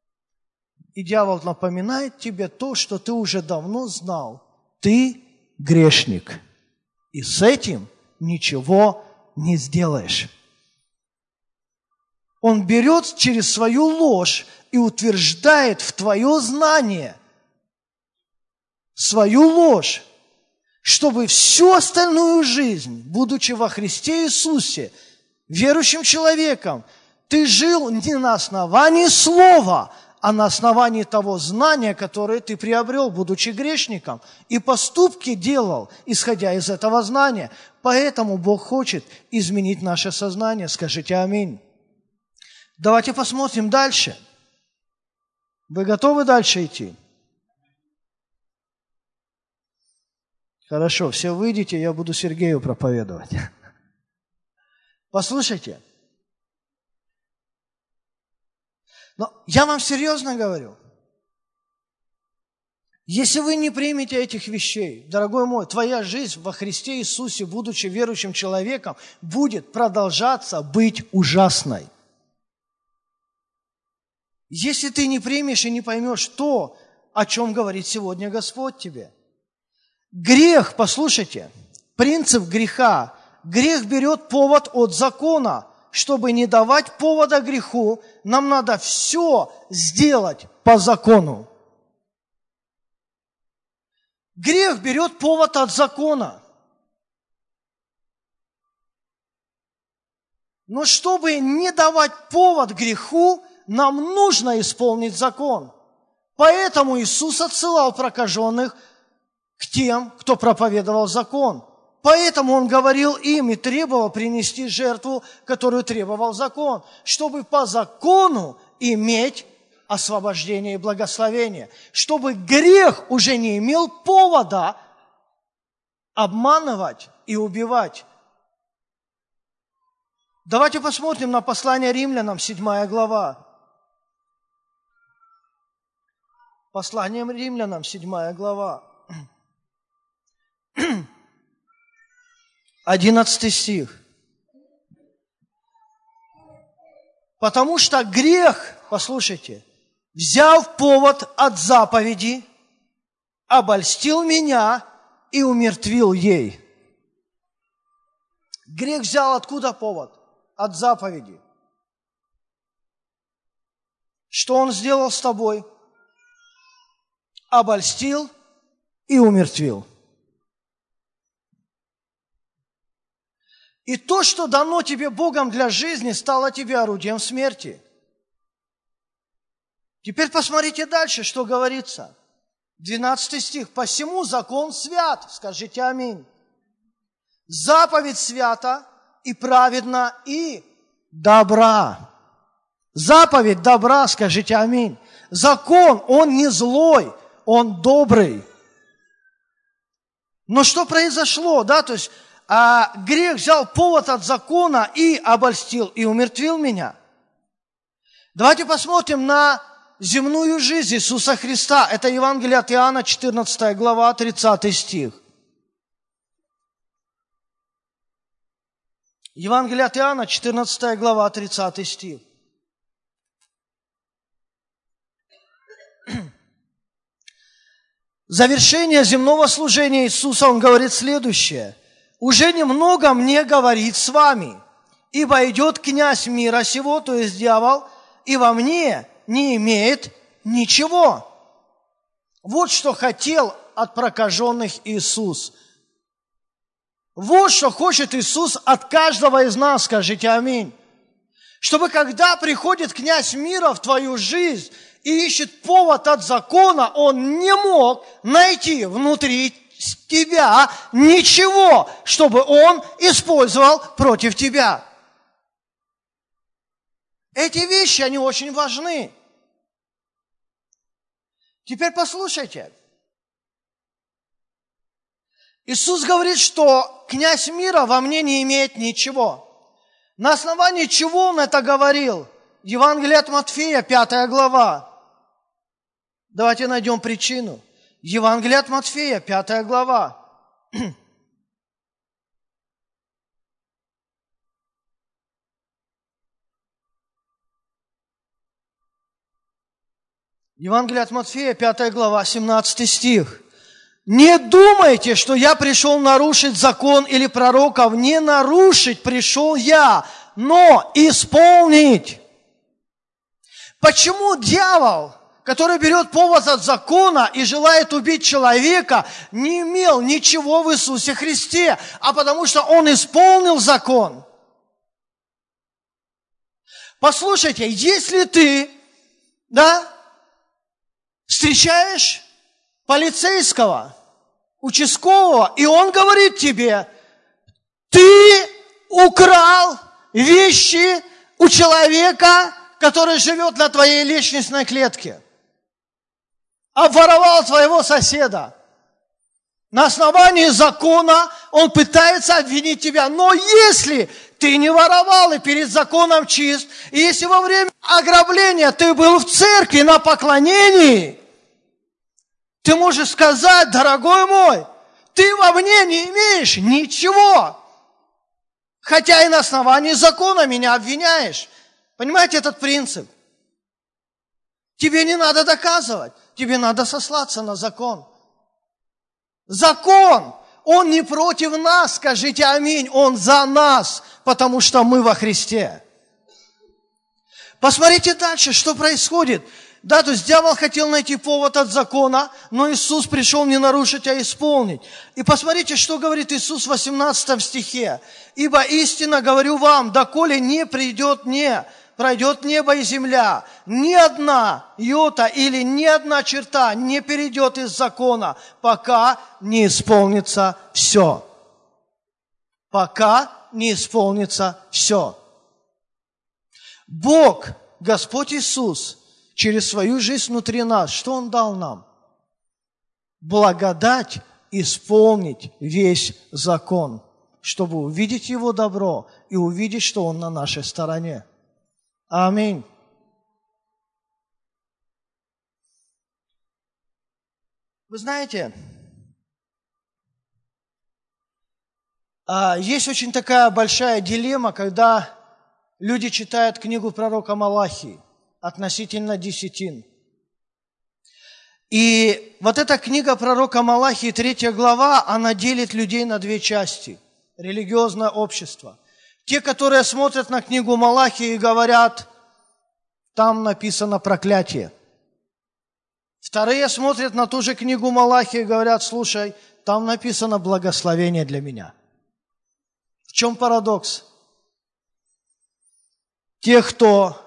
И дьявол напоминает тебе то, что ты уже давно знал. Ты грешник. И с этим ничего не сделаешь. Он берет через свою ложь и утверждает в твое знание свою ложь, чтобы всю остальную жизнь, будучи во Христе Иисусе, верующим человеком, ты жил не на основании слова, а на основании того знания, которое ты приобрел, будучи грешником, и поступки делал, исходя из этого знания. Поэтому Бог хочет изменить наше сознание. Скажите аминь. Давайте посмотрим дальше. Вы готовы дальше идти? Хорошо, все выйдите, я буду Сергею проповедовать. Послушайте. Но я вам серьезно говорю. Если вы не примете этих вещей, дорогой мой, твоя жизнь во Христе Иисусе, будучи верующим человеком, будет продолжаться быть ужасной. Если ты не примешь и не поймешь то, о чем говорит сегодня Господь тебе. Грех, послушайте, принцип греха. Грех берет повод от закона. Чтобы не давать повода греху, нам надо все сделать по закону. Грех берет повод от закона. Но чтобы не давать повод греху, нам нужно исполнить закон. Поэтому Иисус отсылал прокаженных к тем, кто проповедовал закон. Поэтому Он говорил им и требовал принести жертву, которую требовал закон, чтобы по закону иметь освобождение и благословение, чтобы грех уже не имел повода обманывать и убивать. Давайте посмотрим на послание римлянам, 7 глава. Послание римлянам, 7 глава. 11 стих. Потому что грех, послушайте, взяв повод от заповеди, обольстил меня и умертвил ей. Грех взял откуда повод? От заповеди. Что он сделал с тобой? Обольстил и умертвил. И то, что дано тебе Богом для жизни, стало тебе орудием смерти. Теперь посмотрите дальше, что говорится. 12 стих. «Посему закон свят». Скажите аминь. «Заповедь свята и праведна и добра». Заповедь добра, скажите аминь. Закон, он не злой, он добрый. Но что произошло, да, то есть грех взял повод от закона и обольстил, и умертвил меня. Давайте посмотрим на земную жизнь Иисуса Христа. Это Евангелие от Иоанна, 14 глава, 30 стих. Евангелие от Иоанна, 14 глава, 30 стих. Завершение земного служения Иисуса, Он говорит следующее. «Уже немного мне говорить с вами, ибо идет князь мира сего, то есть дьявол, и во мне не имеет ничего». Вот что хотел от прокаженных Иисус. Вот что хочет Иисус от каждого из нас, скажите аминь. Чтобы когда приходит князь мира в твою жизнь и ищет повод от закона, он не мог найти внутри тебя ничего, чтобы он использовал против тебя. Эти вещи, они очень важны. Теперь послушайте. Иисус говорит, что князь мира во мне не имеет ничего. На основании чего Он это говорил? Евангелие от Матфея, 5 глава. Давайте найдем причину. Евангелие от Матфея, 5 глава. Евангелие от Матфея, 5 глава, 17 стих. «Не думайте, что я пришел нарушить закон или пророков. Не нарушить пришел я, но исполнить». Почему дьявол, который берет повод от закона и желает убить человека, не имел ничего в Иисусе Христе, а потому что Он исполнил закон? Послушайте, если ты, встречаешь полицейского, участкового, и он говорит тебе: ты украл вещи у человека, который живет на твоей лестничной клетке, обворовал твоего соседа. На основании закона он пытается обвинить тебя. Но если ты не воровал и перед законом чист, и если во время ограбления ты был в церкви на поклонении, ты можешь сказать: дорогой мой, ты во мне не имеешь ничего, хотя и на основании закона меня обвиняешь. Понимаете этот принцип? Тебе не надо доказывать, тебе надо сослаться на закон. Закон, он не против нас, скажите аминь, он за нас, потому что мы во Христе. Посмотрите дальше, что происходит. Да, то есть дьявол хотел найти повод от закона, но Иисус пришел не нарушить, а исполнить. И посмотрите, что говорит Иисус в 18 стихе. «Ибо истинно говорю вам, доколе не пройдет небо и земля, ни одна йота или ни одна черта не перейдет из закона, пока не исполнится все». Пока не исполнится все. Бог, Господь Иисус, через свою жизнь внутри нас, что Он дал нам? Благодать исполнить весь закон, чтобы увидеть Его добро и увидеть, что Он на нашей стороне. Аминь. Вы знаете, есть очень такая большая дилемма, когда люди читают книгу пророка Малахии относительно десятин. И вот эта книга пророка Малахии, 3 глава, она делит людей на две части. Религиозное общество. Те, которые смотрят на книгу Малахии и говорят: там написано проклятие. Вторые смотрят на ту же книгу Малахии и говорят: слушай, там написано благословение для меня. В чем парадокс? Те, кто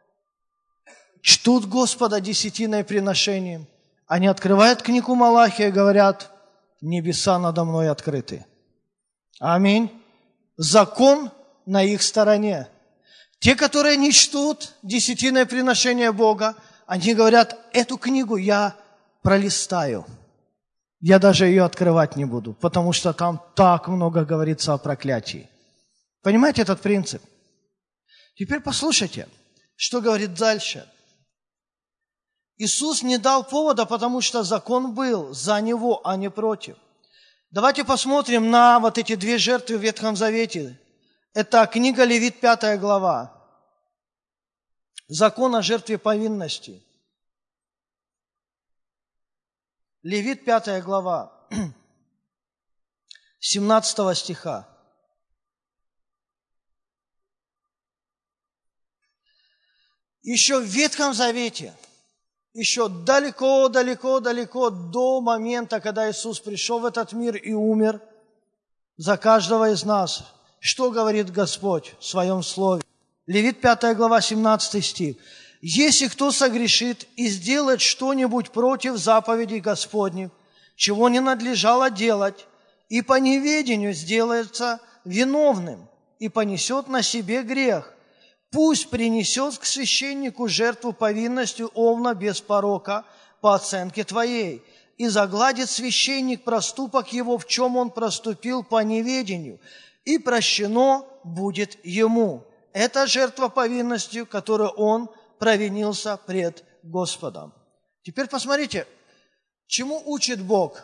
чтут Господа десятиной и приношением, они открывают книгу Малахии и говорят: небеса надо мной открыты. Аминь. Закон на их стороне. Те, которые не чтут десятиное приношение Бога, они говорят: эту книгу я пролистаю. Я даже ее открывать не буду, потому что там так много говорится о проклятии. Понимаете этот принцип? Теперь послушайте, что говорит дальше. Иисус не дал повода, потому что закон был за Него, а не против. Давайте посмотрим на вот эти две жертвы в Ветхом Завете. Это книга Левит, 5 глава. Закон о жертве повинности. Левит, 5 глава, 17 стиха. Еще в Ветхом Завете, еще далеко-далеко-далеко до момента, когда Иисус пришел в этот мир и умер за каждого из нас, что говорит Господь в Своем Слове? Левит 5 глава, 17 стих. «Если кто согрешит и сделает что-нибудь против заповедей Господних, чего не надлежало делать, и по неведению сделается виновным, и понесет на себе грех, пусть принесет к священнику жертву повинностью овна без порока по оценке твоей, и загладит священник проступок его, в чем он проступил по неведению, и прощено будет ему». Это жертва повинностью, которую он провинился пред Господом. Теперь посмотрите, чему учит Бог.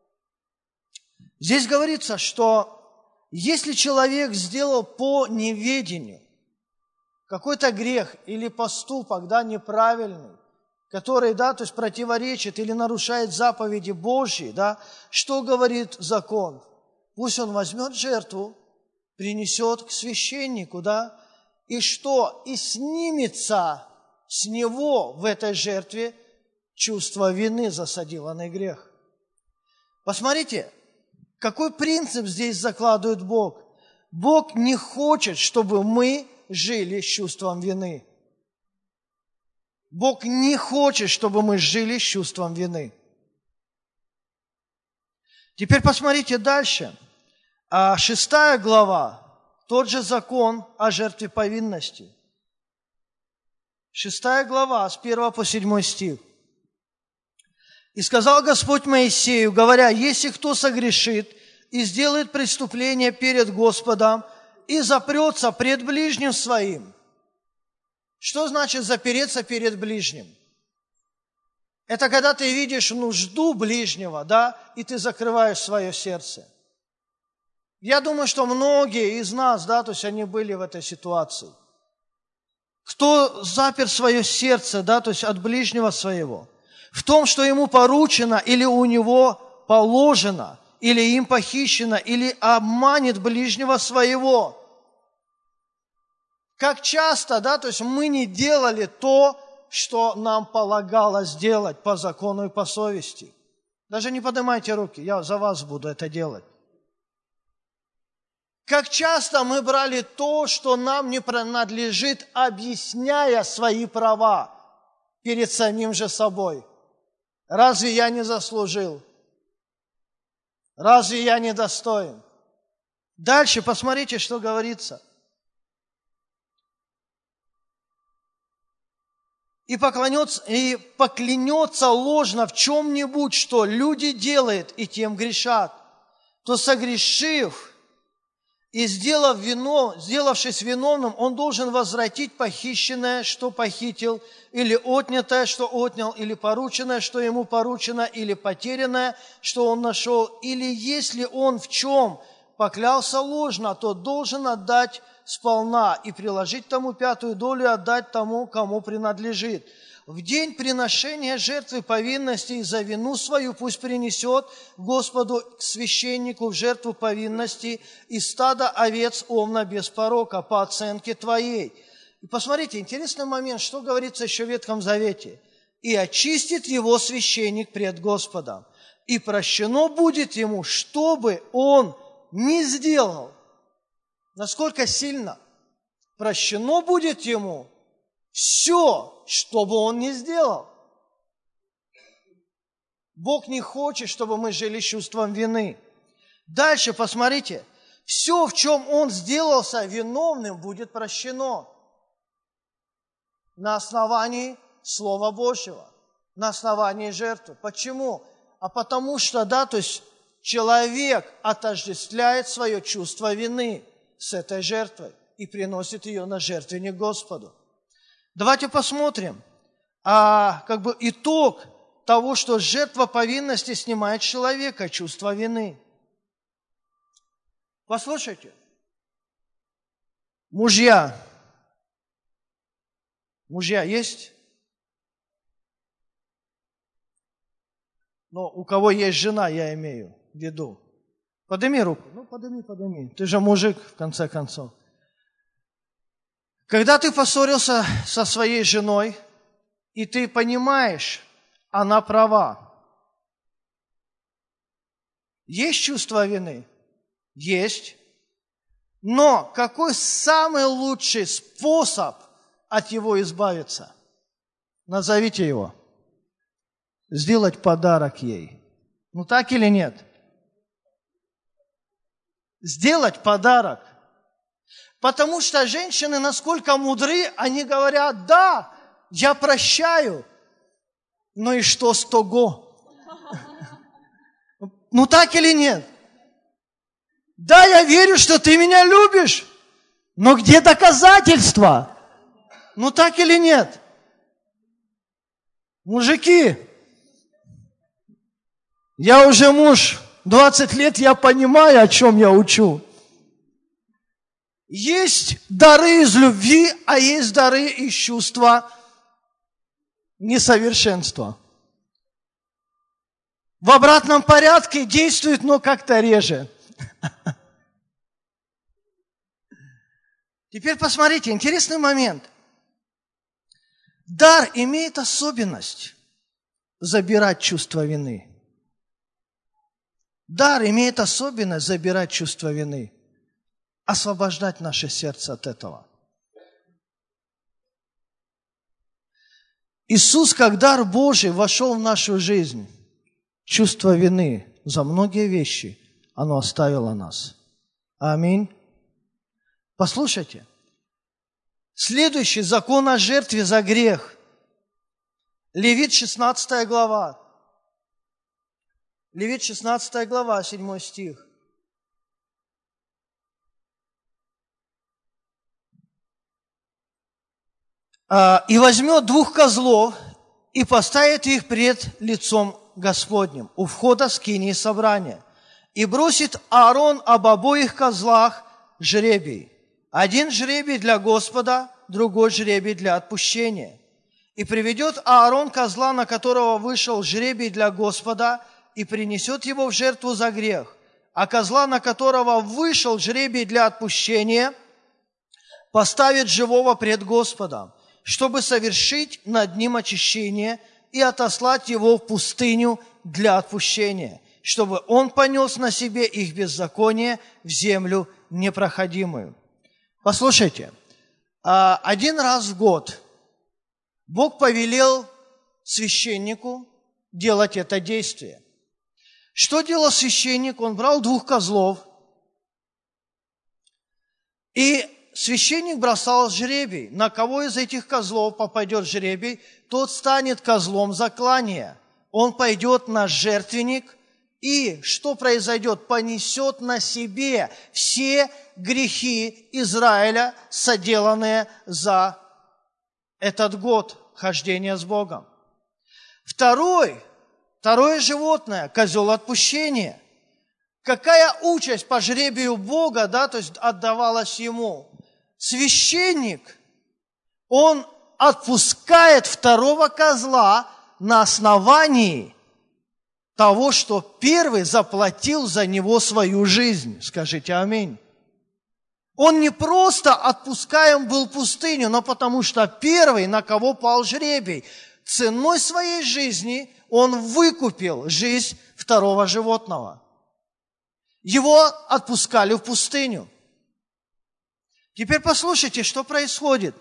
Здесь говорится, что если человек сделал по неведению какой-то грех или поступок, да, неправильный, который, да, то есть противоречит или нарушает заповеди Божьи, да, что говорит закон? Пусть он возьмет жертву, принесет к священнику, да, и что? И снимется с него в этой жертве чувство вины за соделанный грех. Посмотрите, какой принцип здесь закладывает Бог. Бог не хочет, чтобы мы жили с чувством вины. Бог не хочет, чтобы мы жили с чувством вины. Теперь посмотрите дальше. 6 глава, тот же закон о жертве повинности. 6 глава, с 1 по 7 стих. «И сказал Господь Моисею, говоря, если кто согрешит и сделает преступление перед Господом и запрется пред ближним своим». Что значит запереться перед ближним? Это когда ты видишь нужду ближнего, да, и ты закрываешь свое сердце. Я думаю, что многие из нас, да, то есть они были в этой ситуации. Кто запер свое сердце, да, то есть от ближнего своего, в том, что ему поручено или у него положено, или им похищено, или обманет ближнего своего. Как часто, да, то есть мы не делали то, что нам полагалось делать по закону и по совести. Даже не поднимайте руки, я за вас буду это делать. Как часто мы брали то, что нам не принадлежит, объясняя свои права перед самим же собой. Разве я не заслужил? Разве я не достоин? Дальше посмотрите, что говорится. И поклянется ложно в чем-нибудь, что люди делают, и тем грешат, то согрешив и сделавшись виновным, он должен возвратить похищенное, что похитил, или отнятое, что отнял, или порученное, что ему поручено, или потерянное, что он нашел, или если он в чем поклялся ложно, то должен отдать сполна и приложить тому 5 долю и отдать тому, кому принадлежит. В день приношения жертвы повинности и за вину свою пусть принесет Господу к священнику в жертву повинности из стада овец овна без порока по оценке твоей. И посмотрите, интересный момент, что говорится еще в Ветхом Завете. «И очистит его священник пред Господом, и прощено будет ему, что бы он ни сделал». Насколько сильно? Прощено будет ему все, что бы он ни сделал. Бог не хочет, чтобы мы жили с чувством вины. Дальше посмотрите. Все, в чем он сделался виновным, будет прощено. На основании Слова Божьего, на основании жертвы. Почему? А потому что, да, то есть человек отождествляет свое чувство вины с этой жертвой и приносит ее на жертвенник Господу. Давайте посмотрим, итог того, что жертва повинности снимает с человека чувство вины. Послушайте, мужья есть? Но у кого есть жена, я имею в виду. Подними руку. Подними. Ты же мужик, в конце концов. Когда ты поссорился со своей женой, и ты понимаешь, она права. Есть чувство вины? Есть. Но какой самый лучший способ от его избавиться? Назовите его. Сделать подарок ей. Так или нет? Сделать подарок. Потому что женщины, насколько мудры, они говорят, да, я прощаю, но и что с того? Так или нет? Да, я верю, что ты меня любишь, но где доказательства? Так или нет? Мужики, я уже муж, 20 лет я понимаю, о чем я учу. Есть дары из любви, а есть дары из чувства несовершенства. В обратном порядке действует, но как-то реже. Теперь посмотрите, интересный момент. Дар имеет особенность забирать чувство вины. Дар имеет особенность забирать чувство вины. Освобождать наше сердце от этого. Иисус, как дар Божий, вошел в нашу жизнь. Чувство вины за многие вещи, оно оставило нас. Аминь. Послушайте. Следующий закон о жертве за грех. Левит 16 глава. Левит 16 глава, 7 стих. «И возьмет 2 козлов, и поставит их пред лицом Господним у входа скинии собрания. И бросит Аарон об обоих козлах жребий. Один жребий для Господа, другой жребий для отпущения. И приведет Аарон козла, на которого вышел жребий для Господа, и принесет его в жертву за грех. А козла, на которого вышел жребий для отпущения, поставит живого пред Господом, чтобы совершить над ним очищение и отослать его в пустыню для отпущения, чтобы он понес на себе их беззаконие в землю непроходимую». Послушайте, один раз в год Бог повелел священнику делать это действие. Что делал священник? Он брал 2 козлов, и священник бросал жребий. На кого из этих козлов попадет жребий, тот станет козлом заклания. Он пойдет на жертвенник, и что произойдет? Понесет на себе все грехи Израиля, соделанные за этот год хождения с Богом. Второе животное, козел отпущения. Какая участь по жребию Бога, то есть отдавалась ему? Священник, он отпускает 2 козла на основании того, что первый заплатил за него свою жизнь. Скажите аминь. Он не просто отпускаем был в пустыню, но потому что первый, на кого пал жребий, ценой своей жизни он выкупил жизнь 2 животного. Его отпускали в пустыню. Теперь послушайте, что происходит.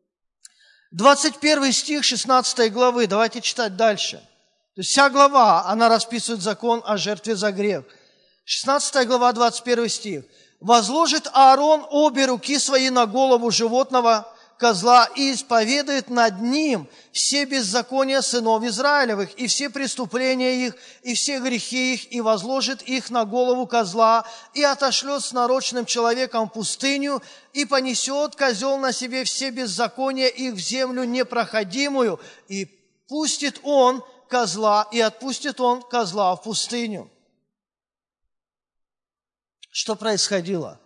21 стих 16 главы, давайте читать дальше. То есть вся глава, она расписывает закон о жертве за грех. 16 глава, 21 стих. «Возложит Аарон обе руки свои на голову животного козла и исповедует над ним все беззакония сынов Израилевых, и все преступления их, и все грехи их, и возложит их на голову козла, и отошлет с нарочным человеком в пустыню, и понесет козел на себе все беззакония их в землю непроходимую, и пустит он козла, и отпустит он козла в пустыню». Что происходило?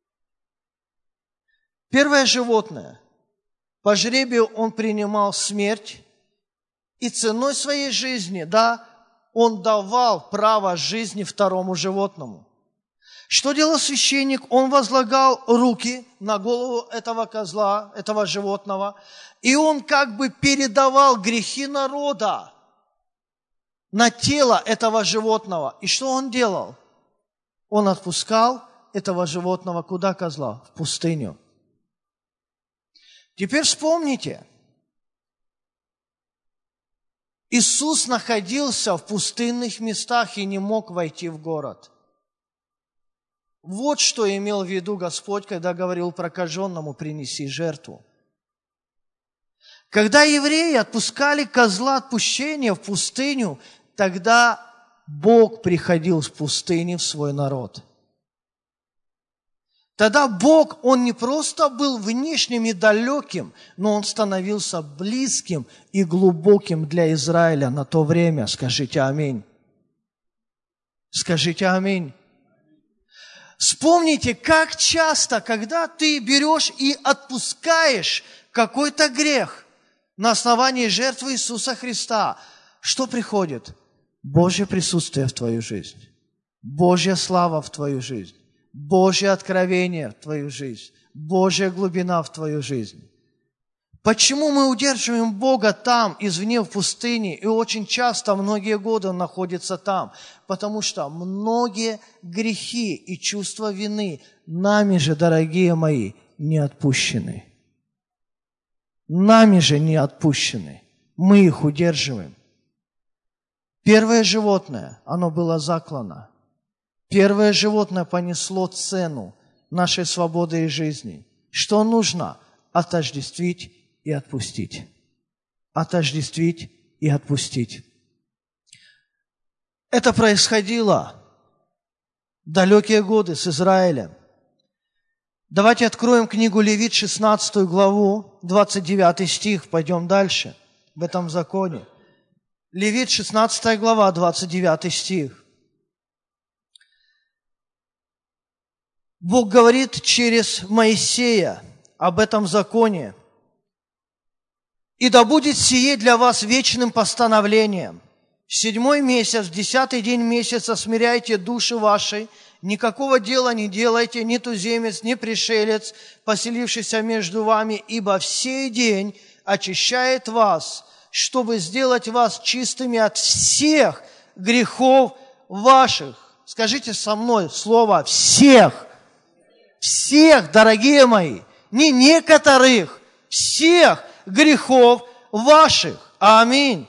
Первое животное, по жребию он принимал смерть, и ценой своей жизни, он давал право жизни 2 животному. Что делал священник? Он возлагал руки на голову этого козла, этого животного, и он как бы передавал грехи народа на тело этого животного. И что он делал? Он отпускал этого животного куда, козла? В пустыню. Теперь вспомните. Иисус находился в пустынных местах и не мог войти в город. Вот что имел в виду Господь, когда говорил прокаженному: принеси жертву. Когда евреи отпускали козла отпущения в пустыню, тогда Бог приходил с пустыни в свой народ. Тогда Бог, Он не просто был внешним и далеким, но Он становился близким и глубоким для Израиля на то время. Скажите аминь. Скажите аминь. Вспомните, как часто, когда ты берешь и отпускаешь какой-то грех на основании жертвы Иисуса Христа, что приходит? Божье присутствие в твою жизнь, Божья слава в твою жизнь, Божье откровение в твою жизнь, Божья глубина в твою жизнь. Почему мы удерживаем Бога там, извне, в пустыне, и очень часто, многие годы Он находится там? Потому что многие грехи и чувства вины нами же, дорогие мои, не отпущены. Нами же не отпущены. мы их удерживаем. Первое животное, оно было заклано. Первое животное понесло цену нашей свободы и жизни. Что нужно? Отождествить и отпустить. Отождествить и отпустить. Это происходило в далекие годы с Израилем. Давайте откроем книгу Левит, 16 главу, 29 стих, пойдем дальше в этом законе. Левит, 16 глава, 29 стих. Бог говорит через Моисея об этом законе. «И да будет сие для вас вечным постановлением. В 7-й месяц, в 10-й день месяца смиряйте души ваши, никакого дела не делайте, ни туземец, ни пришелец, поселившийся между вами, ибо в сей день очищает вас, чтобы сделать вас чистыми от всех грехов ваших». Скажите со мной слово «всех». Всех, дорогие мои, не некоторых, всех грехов ваших. Аминь.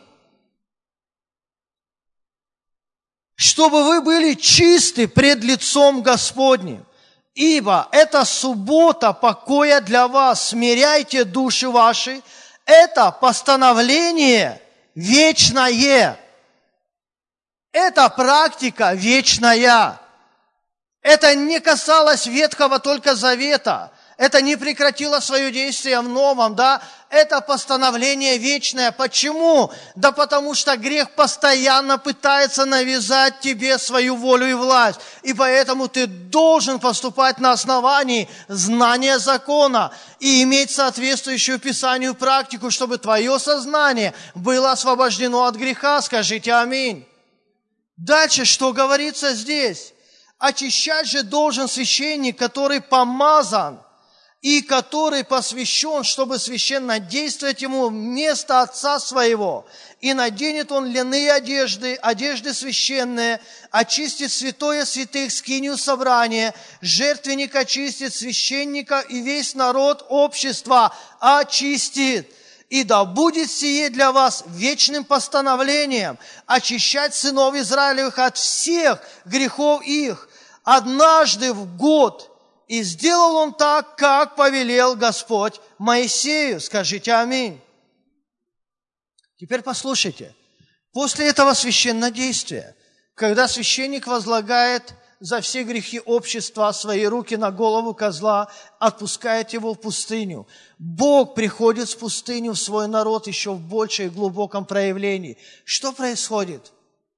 Чтобы вы были чисты пред лицом Господним, ибо это суббота покоя для вас, смиряйте души ваши, это постановление вечное, это практика вечная. Это не касалось Ветхого только Завета. Это не прекратило свое действие в Новом, да? Это постановление вечное. Почему? Да потому что грех постоянно пытается навязать тебе свою волю и власть. И поэтому ты должен поступать на основании знания закона и иметь соответствующую Писанию практику, чтобы твое сознание было освобождено от греха. Скажите аминь. Дальше, что говорится здесь? Очищать же должен священник, который помазан и который посвящен, чтобы священно действовать ему вместо отца своего. И наденет он льняные одежды, одежды священные, очистит святое святых, скинию собрания, жертвенник очистит, священника и весь народ общества очистит. И да будет сие для вас вечным постановлением, очищать сынов Израилевых от всех грехов их, однажды в год. И сделал он так, как повелел Господь Моисею. Скажите аминь. Теперь послушайте. После этого священнодействия, когда священник возлагает за все грехи общества свои руки на голову козла, отпускает его в пустыню, Бог приходит в пустыню в свой народ еще в большем и глубоком проявлении. Что происходит?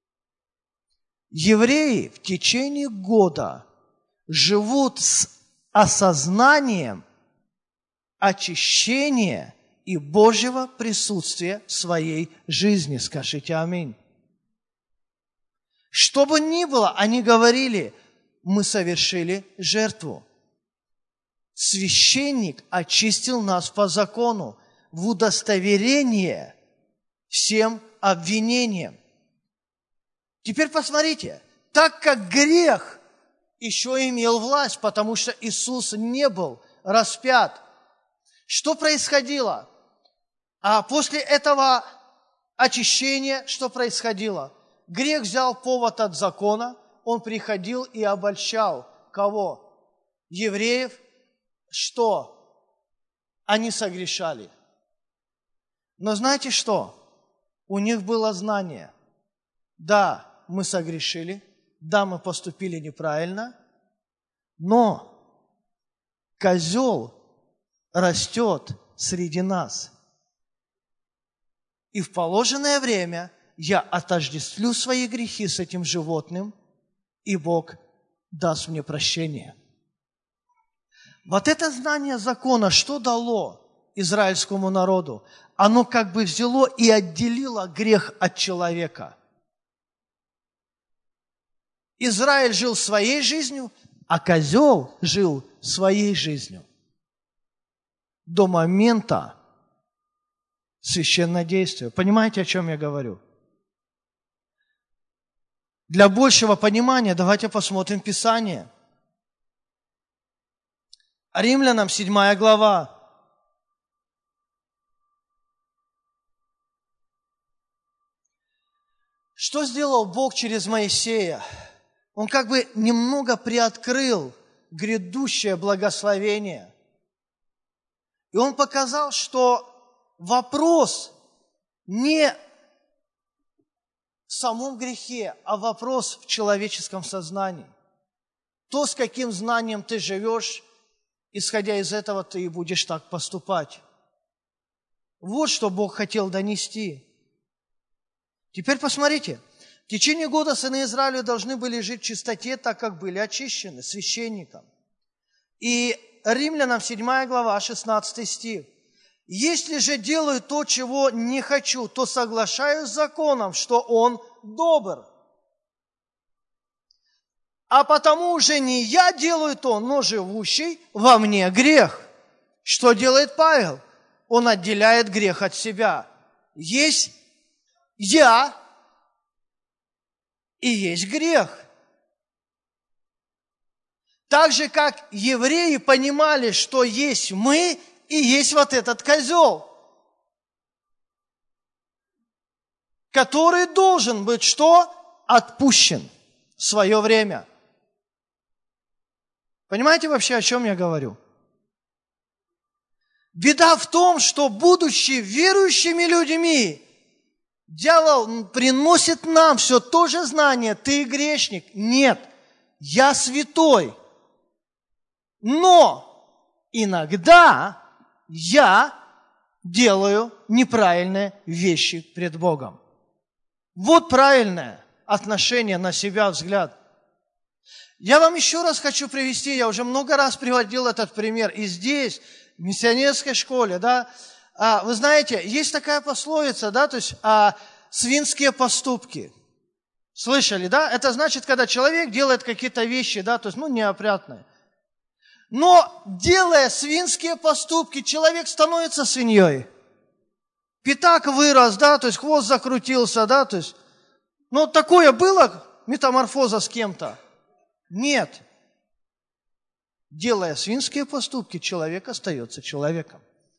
Евреи в течение года живут с осознанием очищения и Божьего присутствия в своей жизни. Скажите аминь. Что бы ни было, они говорили, мы совершили жертву. Священник очистил нас по закону в удостоверение всем обвинениям. Теперь посмотрите, так как грех еще имел власть, потому что Иисус не был распят, что происходило? А после этого очищения что происходило? Грех взял повод от закона, он приходил и обольщал кого? Евреев. Что? Они согрешали. Но знаете что? У них было знание. Да, мы согрешили, да, мы поступили неправильно, но козел растет среди нас. И в положенное время я отождествлю свои грехи с этим животным, и Бог даст мне прощение. Вот это знание закона, что дало израильскому народу? Оно как бы взяло и отделило грех от человека. Израиль жил своей жизнью, а козел жил своей жизнью. До момента священнодействия. Понимаете, о чем я говорю? Для большего понимания давайте посмотрим Писание. Римлянам 7 глава. Что сделал Бог через Моисея? Он как бы немного приоткрыл грядущее благословение. И он показал, что вопрос не в самом грехе, а вопрос в человеческом сознании. То, с каким знанием ты живешь, исходя из этого, ты и будешь так поступать. Вот что Бог хотел донести. Теперь посмотрите. В течение года сыны Израиля должны были жить в чистоте, так как были очищены священником. И Римлянам 7 глава, 16 стих. «Если же делаю то, чего не хочу, то соглашаюсь с законом, что он добр. А потому уже не я делаю то, но живущий во мне грех». Что делает Павел? Он отделяет грех от себя. Есть я и есть грех. Так же, как евреи понимали, что есть мы и есть вот этот козел, который должен быть что? Отпущен в свое время. Понимаете вообще, о чем я говорю? Беда в том, что, будучи верующими людьми, дьявол приносит нам все то же знание: ты грешник. Нет, я святой. Но иногда я делаю неправильные вещи пред Богом. Вот правильное отношение на себя, взгляд. Я вам еще раз хочу привести, я уже много раз приводил этот пример, и здесь, в миссионерской школе, да, вы знаете, есть такая пословица, да, то есть свинские поступки. Слышали, да? Это значит, когда человек делает какие-то вещи, да, то есть, неопрятные. Но, делая свинские поступки, человек становится свиньей. Пятак вырос, да, то есть хвост закрутился, да, то есть, такое было, метаморфоза с кем-то? Нет. Делая свинские поступки, человек остается человеком.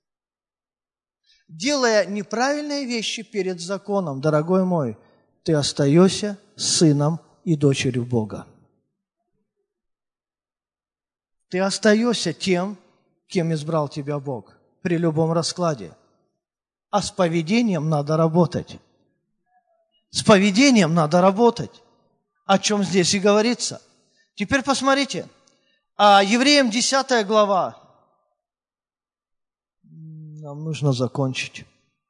Делая неправильные вещи перед законом, дорогой мой, ты остаешься сыном и дочерью Бога. Ты остаешься тем, кем избрал тебя Бог при любом раскладе. А с поведением надо работать. С поведением надо работать. О чем здесь и говорится. Теперь посмотрите. Евреям 10 глава. Нам нужно закончить.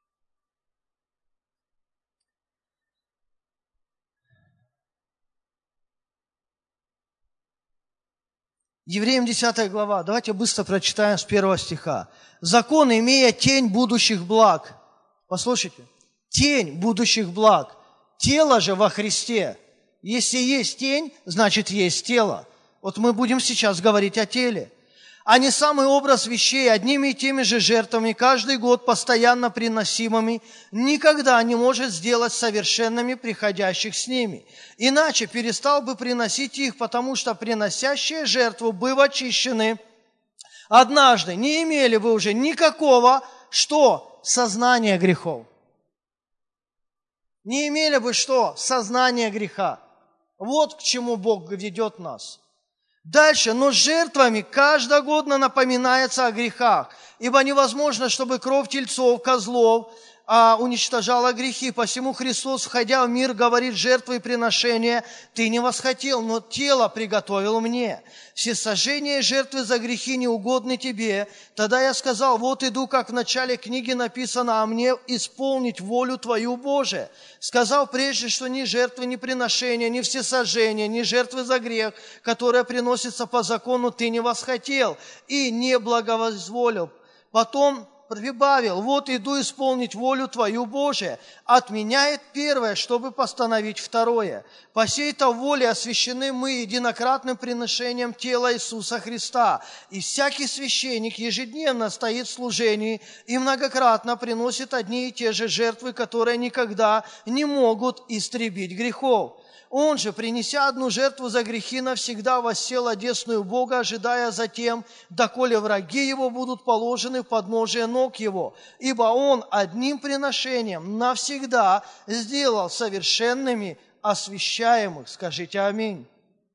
Евреям 10 глава. Давайте быстро прочитаем с 1 стиха. «Закон, имея тень будущих благ». Послушайте. Тень будущих благ. Тело же во Христе. Если есть тень, значит есть тело. Вот мы будем сейчас говорить о теле. А не самый образ вещей, одними и теми же жертвами, каждый год постоянно приносимыми, никогда не может сделать совершенными приходящих с ними. Иначе перестал бы приносить их, потому что приносящие жертву, быв очищены однажды, не имели бы уже никакого, что? Сознания грехов. Не имели бы что? Сознания греха. Вот к чему Бог ведет нас. Дальше, но жертвами каждогодно напоминается о грехах, ибо невозможно, чтобы кровь тельцов, козлов уничтожала грехи. Посему Христос, входя в мир, говорит: жертвы и приношения ты не восхотел, но тело приготовил мне. Всесожжение жертвы за грехи неугодны тебе. Тогда я сказал: вот иду, как в начале книги написано, а мне исполнить волю Твою, Боже. Сказал прежде, что ни жертвы, ни приношения, ни всесожжения, ни жертвы за грех, которые приносятся по закону, ты не восхотел и не благовозволил. Потом прибавил: вот иду исполнить волю Твою, Боже. Отменяет первое, чтобы постановить второе. По сей-то воле освящены мы единократным приношением тела Иисуса Христа. И всякий священник ежедневно стоит в служении и многократно приносит одни и те же жертвы, которые никогда не могут истребить грехов. Он же, принеся одну жертву за грехи, навсегда воссел одесную Бога, ожидая затем, доколе враги его будут положены в подножие ног его. Ибо он одним приношением навсегда сделал совершенными освящаемых». Скажите аминь.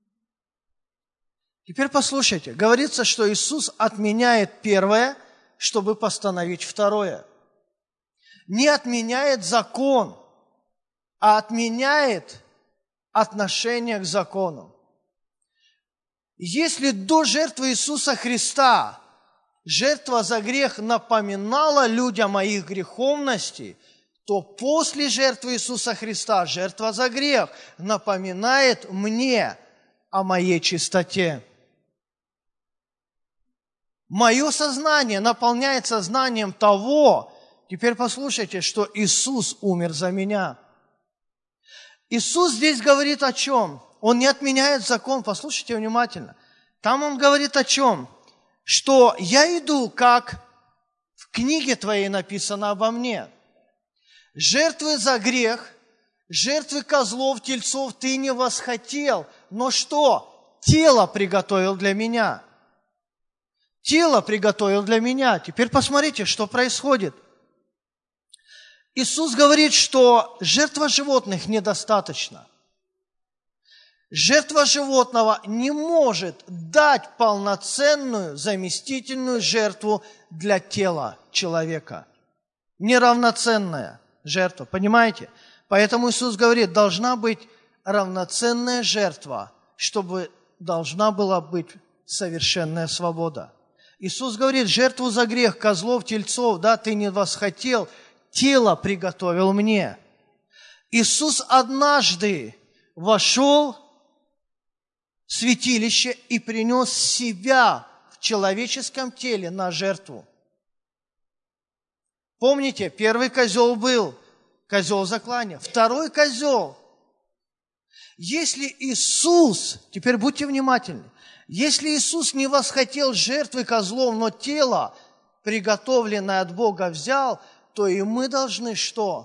Теперь послушайте. Говорится, что Иисус отменяет первое, чтобы постановить второе. Не отменяет закон, а отменяет отношение к закону. Если до жертвы Иисуса Христа жертва за грех напоминала людям о их греховности, то после жертвы Иисуса Христа жертва за грех напоминает мне о моей чистоте. Мое сознание наполняется знанием того, теперь послушайте, что Иисус умер за меня. Иисус здесь говорит о чем? Он не отменяет закон, послушайте внимательно. Там Он говорит о чем? Что я иду, как в книге Твоей написано обо мне. Жертвы за грех, жертвы козлов, тельцов Ты не восхотел, но что? Тело приготовил для меня. Тело приготовил для меня. Теперь посмотрите, что происходит. Иисус говорит, что жертва животных недостаточно. Жертва животного не может дать полноценную заместительную жертву для тела человека. Неравноценная жертва, понимаете? Поэтому Иисус говорит, должна быть равноценная жертва, чтобы должна была быть совершенная свобода. Иисус говорит, жертву за грех, козлов, тельцов, да, Ты не восхотел, тело приготовил мне. Иисус однажды вошел в святилище и принес себя в человеческом теле на жертву. Помните, первый козел был козел заклания, второй козел. Если Иисус, теперь будьте внимательны, если Иисус не восхотел жертвы козлов, но тело, приготовленное от Бога, взял, то и мы должны что?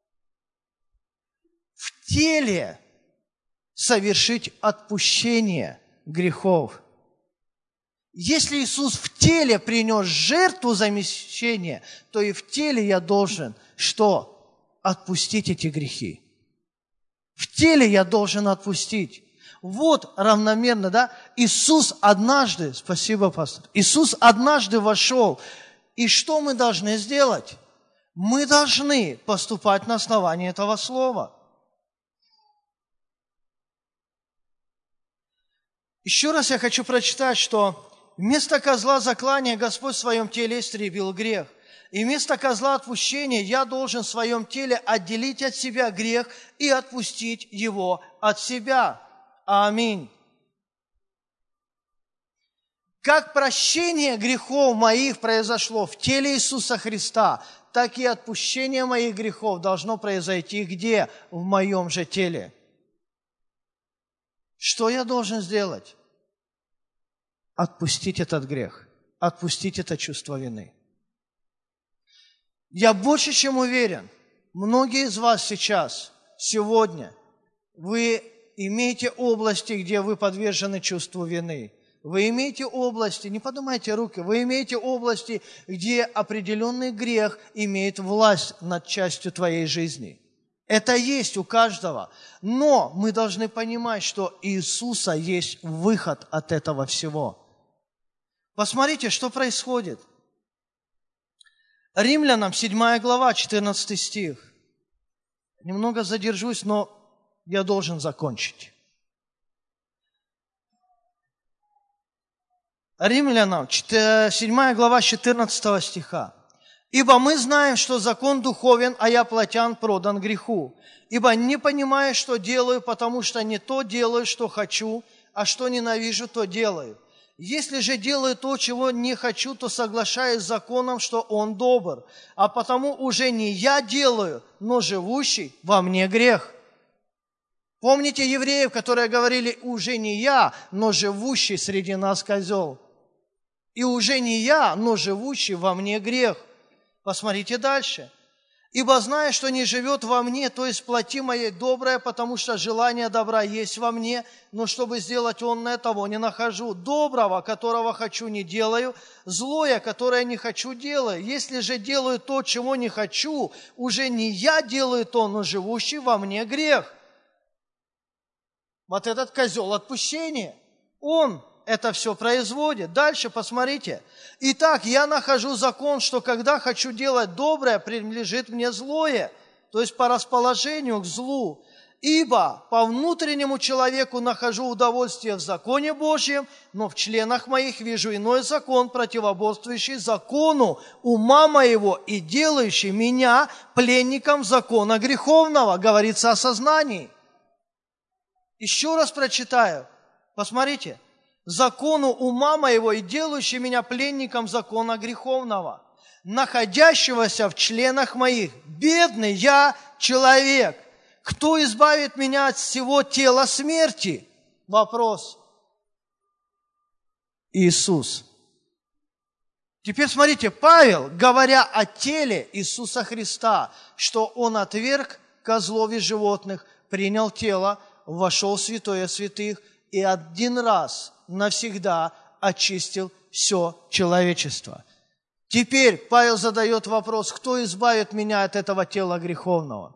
В теле совершить отпущение грехов. Если Иисус в теле принес жертву замещения, то и в теле я должен что? Отпустить эти грехи. В теле я должен отпустить. Вот равномерно, да? Иисус однажды, спасибо, пастор, Иисус однажды вошел. И что мы должны сделать? Мы должны поступать на основании этого слова. Еще раз я хочу прочитать, что вместо козла заклания Господь в своем теле истребил грех. И вместо козла отпущения я должен в своем теле отделить от себя грех и отпустить его от себя. Аминь. Как прощение грехов моих произошло в теле Иисуса Христа, так и отпущение моих грехов должно произойти где? В моем же теле. Что я должен сделать? Отпустить этот грех, отпустить это чувство вины. Я больше чем уверен, многие из вас сейчас, сегодня, вы имеете области, где вы подвержены чувству вины. Вы имеете области, не поднимайте руки, вы имеете области, где определенный грех имеет власть над частью твоей жизни. Это есть у каждого. Но мы должны понимать, что Иисуса есть выход от этого всего. Посмотрите, что происходит. Римлянам 7 глава, 14 стих. Немного задержусь, но я должен закончить. Римлянам 7 глава, 14 стиха. «Ибо мы знаем, что закон духовен, а я плотян продан греху. Ибо не понимаю, что делаю, потому что не то делаю, что хочу, а что ненавижу, то делаю. Если же делаю то, чего не хочу, то соглашаюсь с законом, что он добр. А потому уже не я делаю, но живущий во мне грех». Помните евреев, которые говорили, уже не я, но живущий среди нас козел. И уже не я, но живущий во мне грех. Посмотрите дальше. Ибо зная, что не живет во мне, то есть плоти моей доброе, потому что желание добра есть во мне, но чтобы сделать онное, того не нахожу. Доброго, которого хочу, не делаю, злое, которое не хочу, делаю. Если же делаю то, чего не хочу, уже не я делаю то, но живущий во мне грех. Вот этот козел отпущения, он это все производит. Дальше посмотрите. Итак, я нахожу закон, что когда хочу делать доброе, принадлежит мне злое, то есть по расположению к злу. Ибо по внутреннему человеку нахожу удовольствие в законе Божьем, но в членах моих вижу иной закон, противоборствующий закону ума моего и делающий меня пленником закона греховного. Говорится о сознании. Еще раз прочитаю. Посмотрите. Закону ума моего и делающий меня пленником закона греховного, находящегося в членах моих. Бедный я человек. Кто избавит меня от всего тела смерти? Вопрос. Иисус. Теперь смотрите, Павел, говоря о теле Иисуса Христа, что Он отверг козлов животных, принял тело, вошел в святое святых и один раз навсегда очистил все человечество. Теперь Павел задает вопрос, кто избавит меня от этого тела греховного?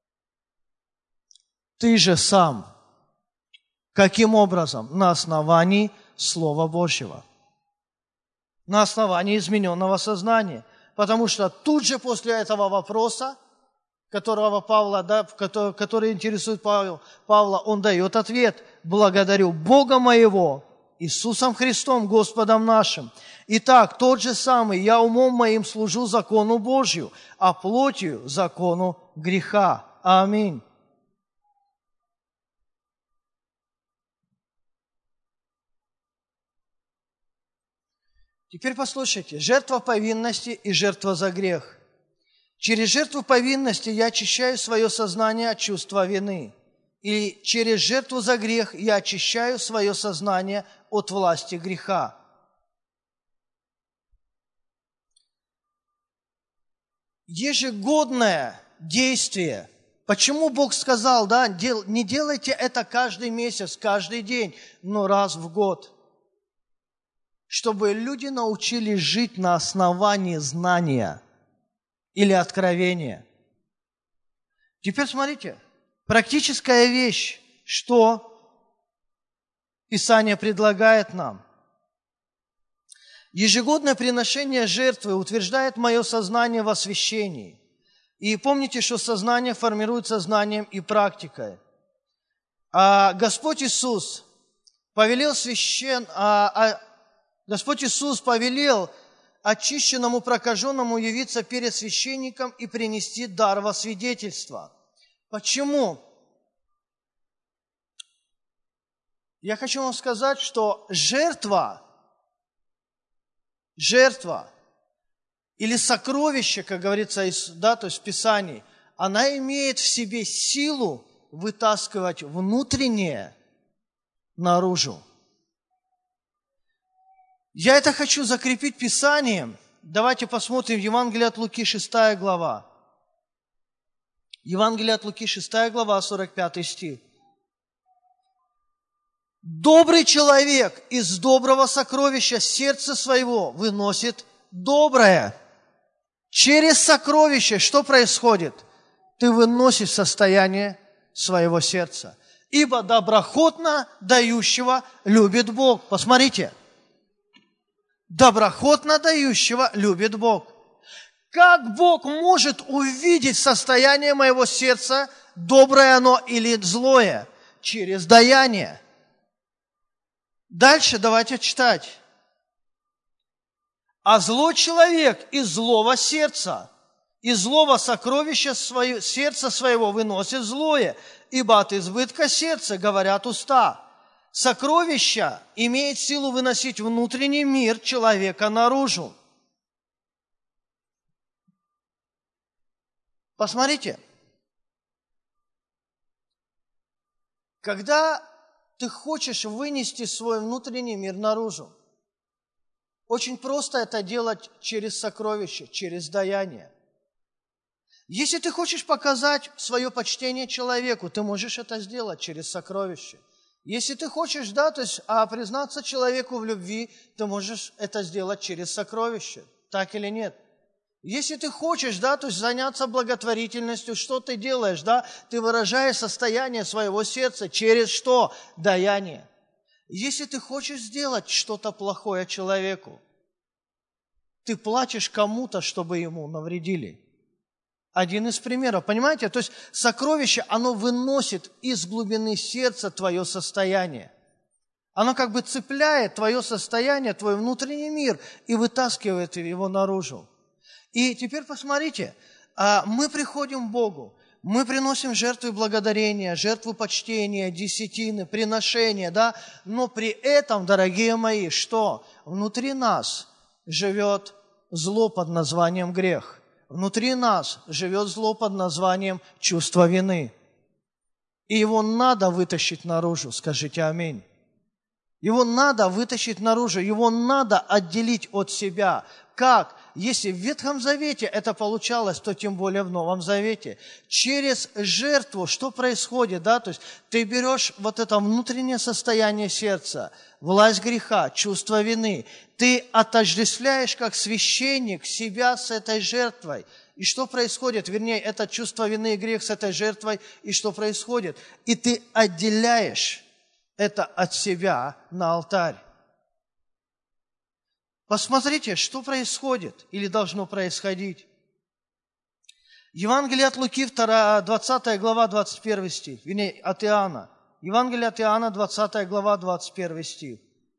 Ты же сам. Каким образом? На основании Слова Божьего. На основании измененного сознания. Потому что тут же после этого вопроса, который интересует Павла, он дает ответ. Благодарю Бога моего, Иисусом Христом, Господом нашим. Итак, тот же самый, я умом моим служу закону Божью, а плотью закону греха. Аминь. Теперь послушайте, жертва повинности и жертва за грех. Через жертву повинности я очищаю свое сознание от чувства вины. И через жертву за грех я очищаю свое сознание от власти греха. Ежегодное действие. Почему Бог сказал, да, не делайте это каждый месяц, каждый день, но раз в год. Чтобы люди научились жить на основании знания или откровения. Теперь смотрите, практическая вещь, что Писание предлагает нам. Ежегодное приношение жертвы утверждает мое сознание в освящении. И помните, что сознание формируется знанием и практикой. А Господь Иисус повелел очищенному прокаженному явиться перед священником и принести дар во свидетельство. Почему? Я хочу вам сказать, что жертва или сокровище, как говорится, да, то есть в Писании, она имеет в себе силу вытаскивать внутреннее наружу. Я это хочу закрепить Писанием. Давайте посмотрим Евангелие от Луки, 6 глава. Евангелие от Луки, 6 глава, 45 стих. «Добрый человек из доброго сокровища сердца своего выносит доброе». Через сокровище что происходит? Ты выносишь состояние своего сердца. «Ибо доброхотно дающего любит Бог». Посмотрите. Доброхотно дающего любит Бог. Как Бог может увидеть состояние моего сердца, доброе оно или злое? Через даяние. Дальше давайте читать. «А злой человек из злого сердца, из злого сокровища сердца своего выносит злое, ибо от избытка сердца говорят уста». Сокровище имеет силу выносить внутренний мир человека наружу. Посмотрите. Когда ты хочешь вынести свой внутренний мир наружу, очень просто это делать через сокровище, через даяние. Если ты хочешь показать свое почтение человеку, ты можешь это сделать через сокровище. Если ты хочешь, да, то есть признаться человеку в любви, ты можешь это сделать через сокровище. Так или нет? Если ты хочешь, да, то есть заняться благотворительностью, что ты делаешь, да? Ты выражаешь состояние своего сердца через что? Даяние. Если ты хочешь сделать что-то плохое человеку, ты платишь кому-то, чтобы ему навредили. Один из примеров, понимаете? То есть сокровище, оно выносит из глубины сердца твое состояние. Оно как бы цепляет твое состояние, твой внутренний мир и вытаскивает его наружу. И теперь посмотрите, мы приходим к Богу, мы приносим жертвы благодарения, жертву почтения, десятины, приношения, да? Но при этом, дорогие мои, что? Внутри нас живет зло под названием грех. Внутри нас живет зло под названием чувство вины. И его надо вытащить наружу, скажите аминь. Его надо вытащить наружу, его надо отделить от себя. Как? Если в Ветхом Завете это получалось, то тем более в Новом Завете. Через жертву что происходит? Да? То есть ты берешь вот это внутреннее состояние сердца, власть греха, чувство вины. Ты отождествляешь как священник себя с этой жертвой. И что происходит? Вернее, это чувство вины и грех с этой жертвой. И что происходит? И ты отделяешь это от себя на алтарь. Посмотрите, что происходит или должно происходить. Евангелие от Луки, 20 глава, 21 стих. Вернее, от Иоанна. Евангелие от Иоанна, 20 глава, 21 стих.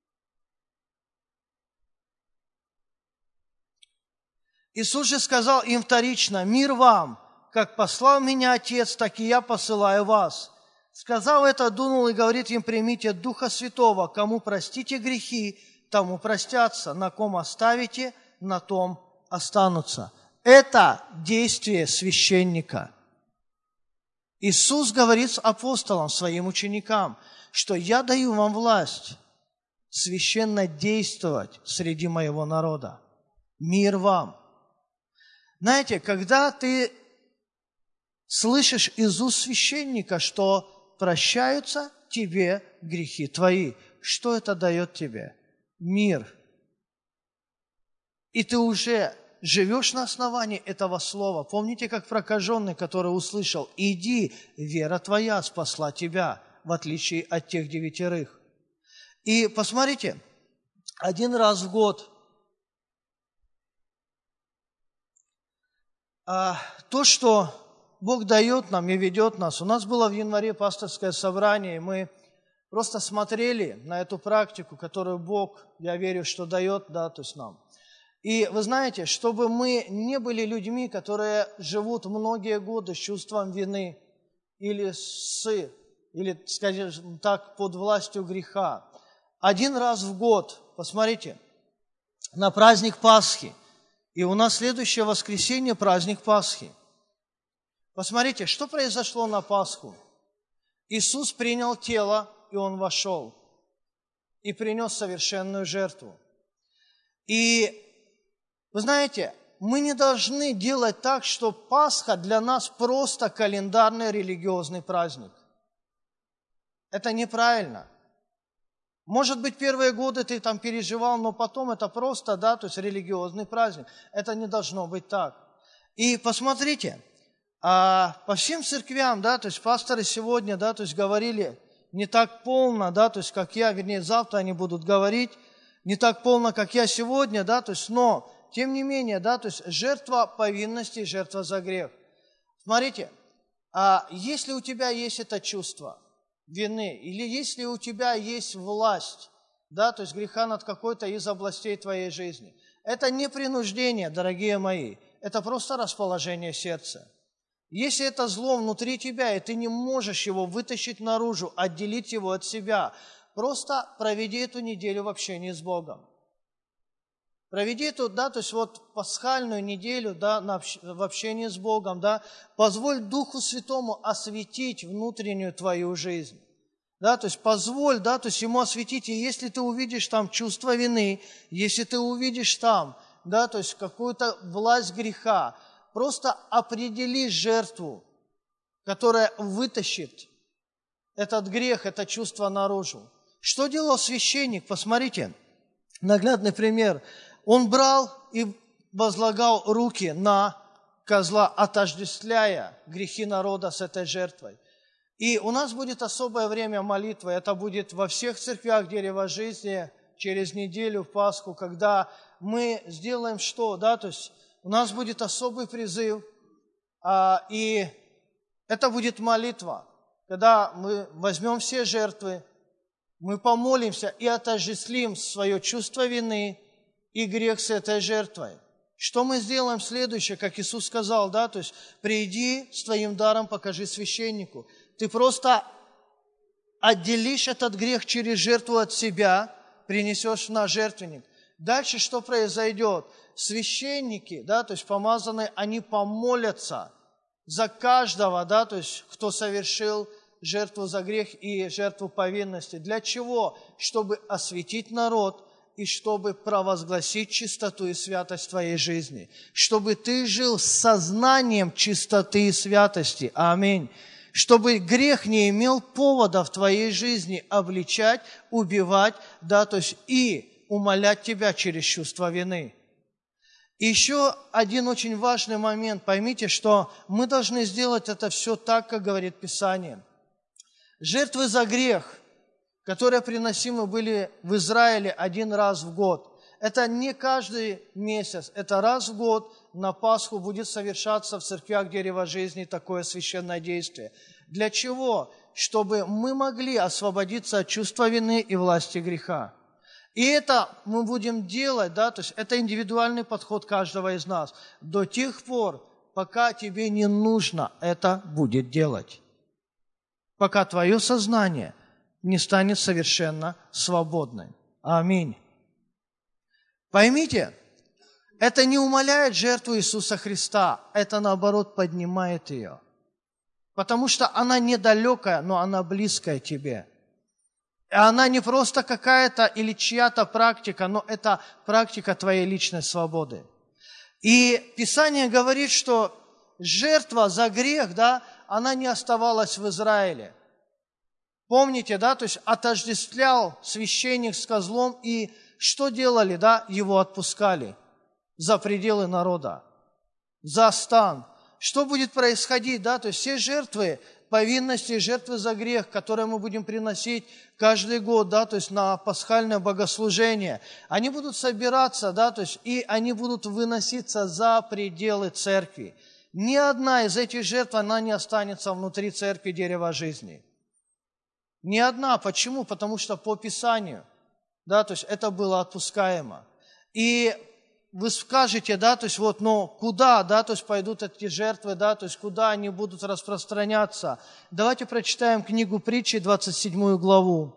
Иисус же сказал им вторично: «Мир вам, как послал меня Отец, так и я посылаю вас». Сказав это, дунул и говорит им: «Примите Духа Святого, кому простите грехи, тому простятся, на ком оставите, на том останутся». Это действие священника. Иисус говорит с апостолом, своим ученикам, что «Я даю вам власть священно действовать среди моего народа. Мир вам». Знаете, когда ты слышишь из уст священника, что прощаются тебе грехи твои, что это дает тебе? Мир. И ты уже живешь на основании этого слова. Помните, как прокаженный, который услышал: «Иди, вера твоя спасла тебя», в отличие от тех 9. И посмотрите, один раз в год то, что Бог дает нам и ведет нас. У нас было в январе пасторское собрание, и мы просто смотрели на эту практику, которую Бог, я верю, что дает, да, то есть нам. И вы знаете, чтобы мы не были людьми, которые живут многие годы с чувством вины или скажем так, под властью греха. Один раз в год, посмотрите, на праздник Пасхи, и у нас следующее воскресенье праздник Пасхи. Посмотрите, что произошло на Пасху. Иисус принял тело, и Он вошел, и принес совершенную жертву. И вы знаете, мы не должны делать так, что Пасха для нас просто календарный религиозный праздник. Это неправильно. Может быть, первые годы ты там переживал, но потом это просто, да, то есть религиозный праздник. Это не должно быть так. И посмотрите, по всем церквям, да, то есть пасторы сегодня, да, то есть говорили не так полно, да, то есть как я, вернее, завтра они будут говорить, не так полно, как я сегодня, да, то есть, но, тем не менее, да, то есть жертва повинности, жертва за грех. Смотрите, если у тебя есть это чувство вины, или если у тебя есть власть, да, то есть греха над какой-то из областей твоей жизни, это не принуждение, дорогие мои, это просто расположение сердца. Если это зло внутри тебя, и ты не можешь его вытащить наружу, отделить его от себя, просто проведи эту неделю в общении с Богом. Проведи эту, да, то есть вот пасхальную неделю, да, в общении с Богом, да, позволь Духу Святому осветить внутреннюю твою жизнь, да, то есть позволь, да, то есть Ему осветить, и если ты увидишь там чувство вины, если ты увидишь там, да, то есть какую-то власть греха, просто определи жертву, которая вытащит этот грех, это чувство наружу. Что делал священник? Посмотрите, наглядный пример. Он брал и возлагал руки на козла, отождествляя грехи народа с этой жертвой. И у нас будет особое время молитвы. Это будет во всех церквях Дерева Жизни через неделю в Пасху, когда мы сделаем что? Да? То есть у нас будет особый призыв, и это будет молитва, когда мы возьмем все жертвы, мы помолимся и отождествим свое чувство вины и грех с этой жертвой. Что мы сделаем следующее, как Иисус сказал, да, то есть приди с твоим даром, покажи священнику. Ты просто отделишь этот грех через жертву от себя, принесешь на жертвенник. Дальше что произойдет? Священники, да, то есть помазанные, они помолятся за каждого, да, то есть кто совершил жертву за грех и жертву повинности. Для чего? Чтобы осветить народ и чтобы провозгласить чистоту и святость твоей жизни. Чтобы ты жил с сознанием чистоты и святости. Аминь. Чтобы грех не имел повода в твоей жизни обличать, убивать, да, то есть и умолять тебя через чувство вины. И еще один очень важный момент. Поймите, что мы должны сделать это все так, как говорит Писание. Жертвы за грех, которые приносимы были в Израиле один раз в год, это не каждый месяц, это раз в год на Пасху будет совершаться в церквях Дерева Жизни такое священное действие. Для чего? Чтобы мы могли освободиться от чувства вины и власти греха. И это мы будем делать, да, то есть это индивидуальный подход каждого из нас до тех пор, пока тебе не нужно это будет делать. Пока твое сознание не станет совершенно свободным. Аминь. Поймите, это не умаляет жертву Иисуса Христа, это наоборот поднимает ее. Потому что она недалекая, но она близкая тебе. И она не просто какая-то или чья-то практика, но это практика твоей личной свободы. И Писание говорит, что жертва за грех, да, она не оставалась в Израиле. Помните, да, то есть отождествлял священник с козлом, и что делали, да, его отпускали за пределы народа, за стан. Что будет происходить, да, то есть все жертвы повинности, жертвы за грех, которые мы будем приносить каждый год, да, то есть на пасхальное богослужение, они будут собираться, да, то есть и они будут выноситься за пределы церкви. Ни одна из этих жертв, она не останется внутри церкви Дерева Жизни. Ни одна. Почему? Потому что по Писанию, да, то есть это было отпускаемо. И вы скажете, да, то есть вот, но куда, да, то есть пойдут эти жертвы, да, то есть куда они будут распространяться. Давайте прочитаем книгу Притчи, 27 главу.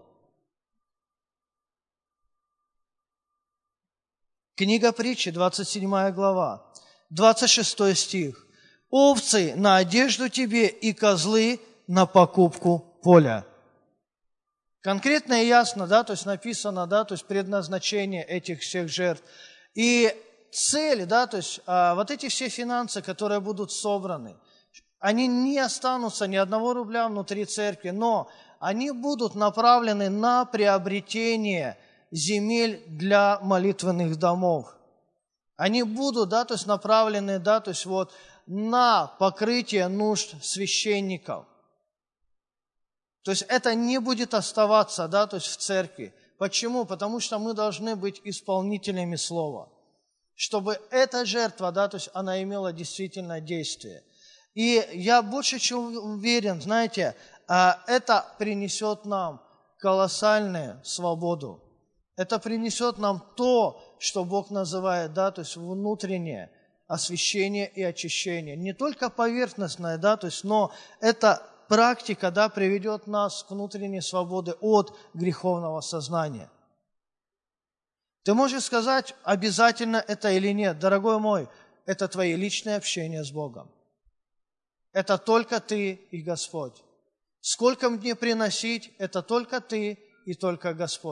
Книга Притчи, 27 глава, 26 стих. «Овцы на одежду тебе и козлы на покупку поля». Конкретно и ясно, да, то есть написано, да, то есть предназначение этих всех жертв. И цель, да, то есть вот эти все финансы, которые будут собраны, они не останутся ни одного рубля внутри церкви, но они будут направлены на приобретение земель для молитвенных домов. Они будут, да, то есть направлены, да, то есть вот на покрытие нужд священников. То есть это не будет оставаться, да, то есть в церкви. Почему? Потому что мы должны быть исполнителями слова, чтобы эта жертва, да, то есть она имела действительно действие. И я больше чем уверен, знаете, это принесет нам колоссальную свободу. Это принесет нам то, что Бог называет, да, то есть внутреннее освящение и очищение. Не только поверхностное, да, то есть, но это практика, да, приведет нас к внутренней свободе от греховного сознания. Ты можешь сказать, обязательно это или нет. Дорогой мой, это твои личные общения с Богом. Это только ты и Господь. Сколько мне приносить, это только ты и только Господь.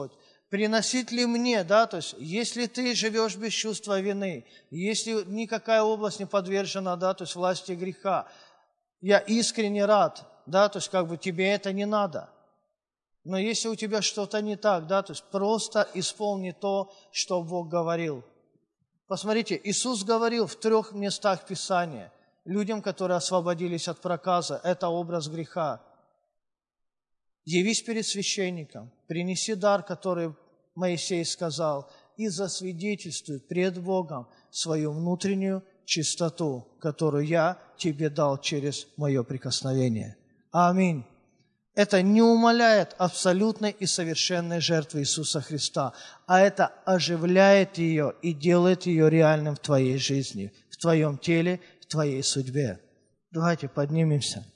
приносить ли мне, да, то есть, если ты живешь без чувства вины, если никакая область не подвержена, да, то есть, власти греха, я искренне рад, да, то есть, как бы тебе это не надо. Но если у тебя что-то не так, да, то есть, просто исполни то, что Бог говорил. Посмотрите, Иисус говорил в 3 местах Писания людям, которые освободились от проказа, это образ греха. Явись перед священником, принеси дар, который Моисей сказал, и засвидетельствуй пред Богом свою внутреннюю чистоту, которую я тебе дал через мое прикосновение. Аминь. Это не умаляет абсолютной и совершенной жертвы Иисуса Христа, а это оживляет ее и делает ее реальным в твоей жизни, в твоем теле, в твоей судьбе. Давайте поднимемся.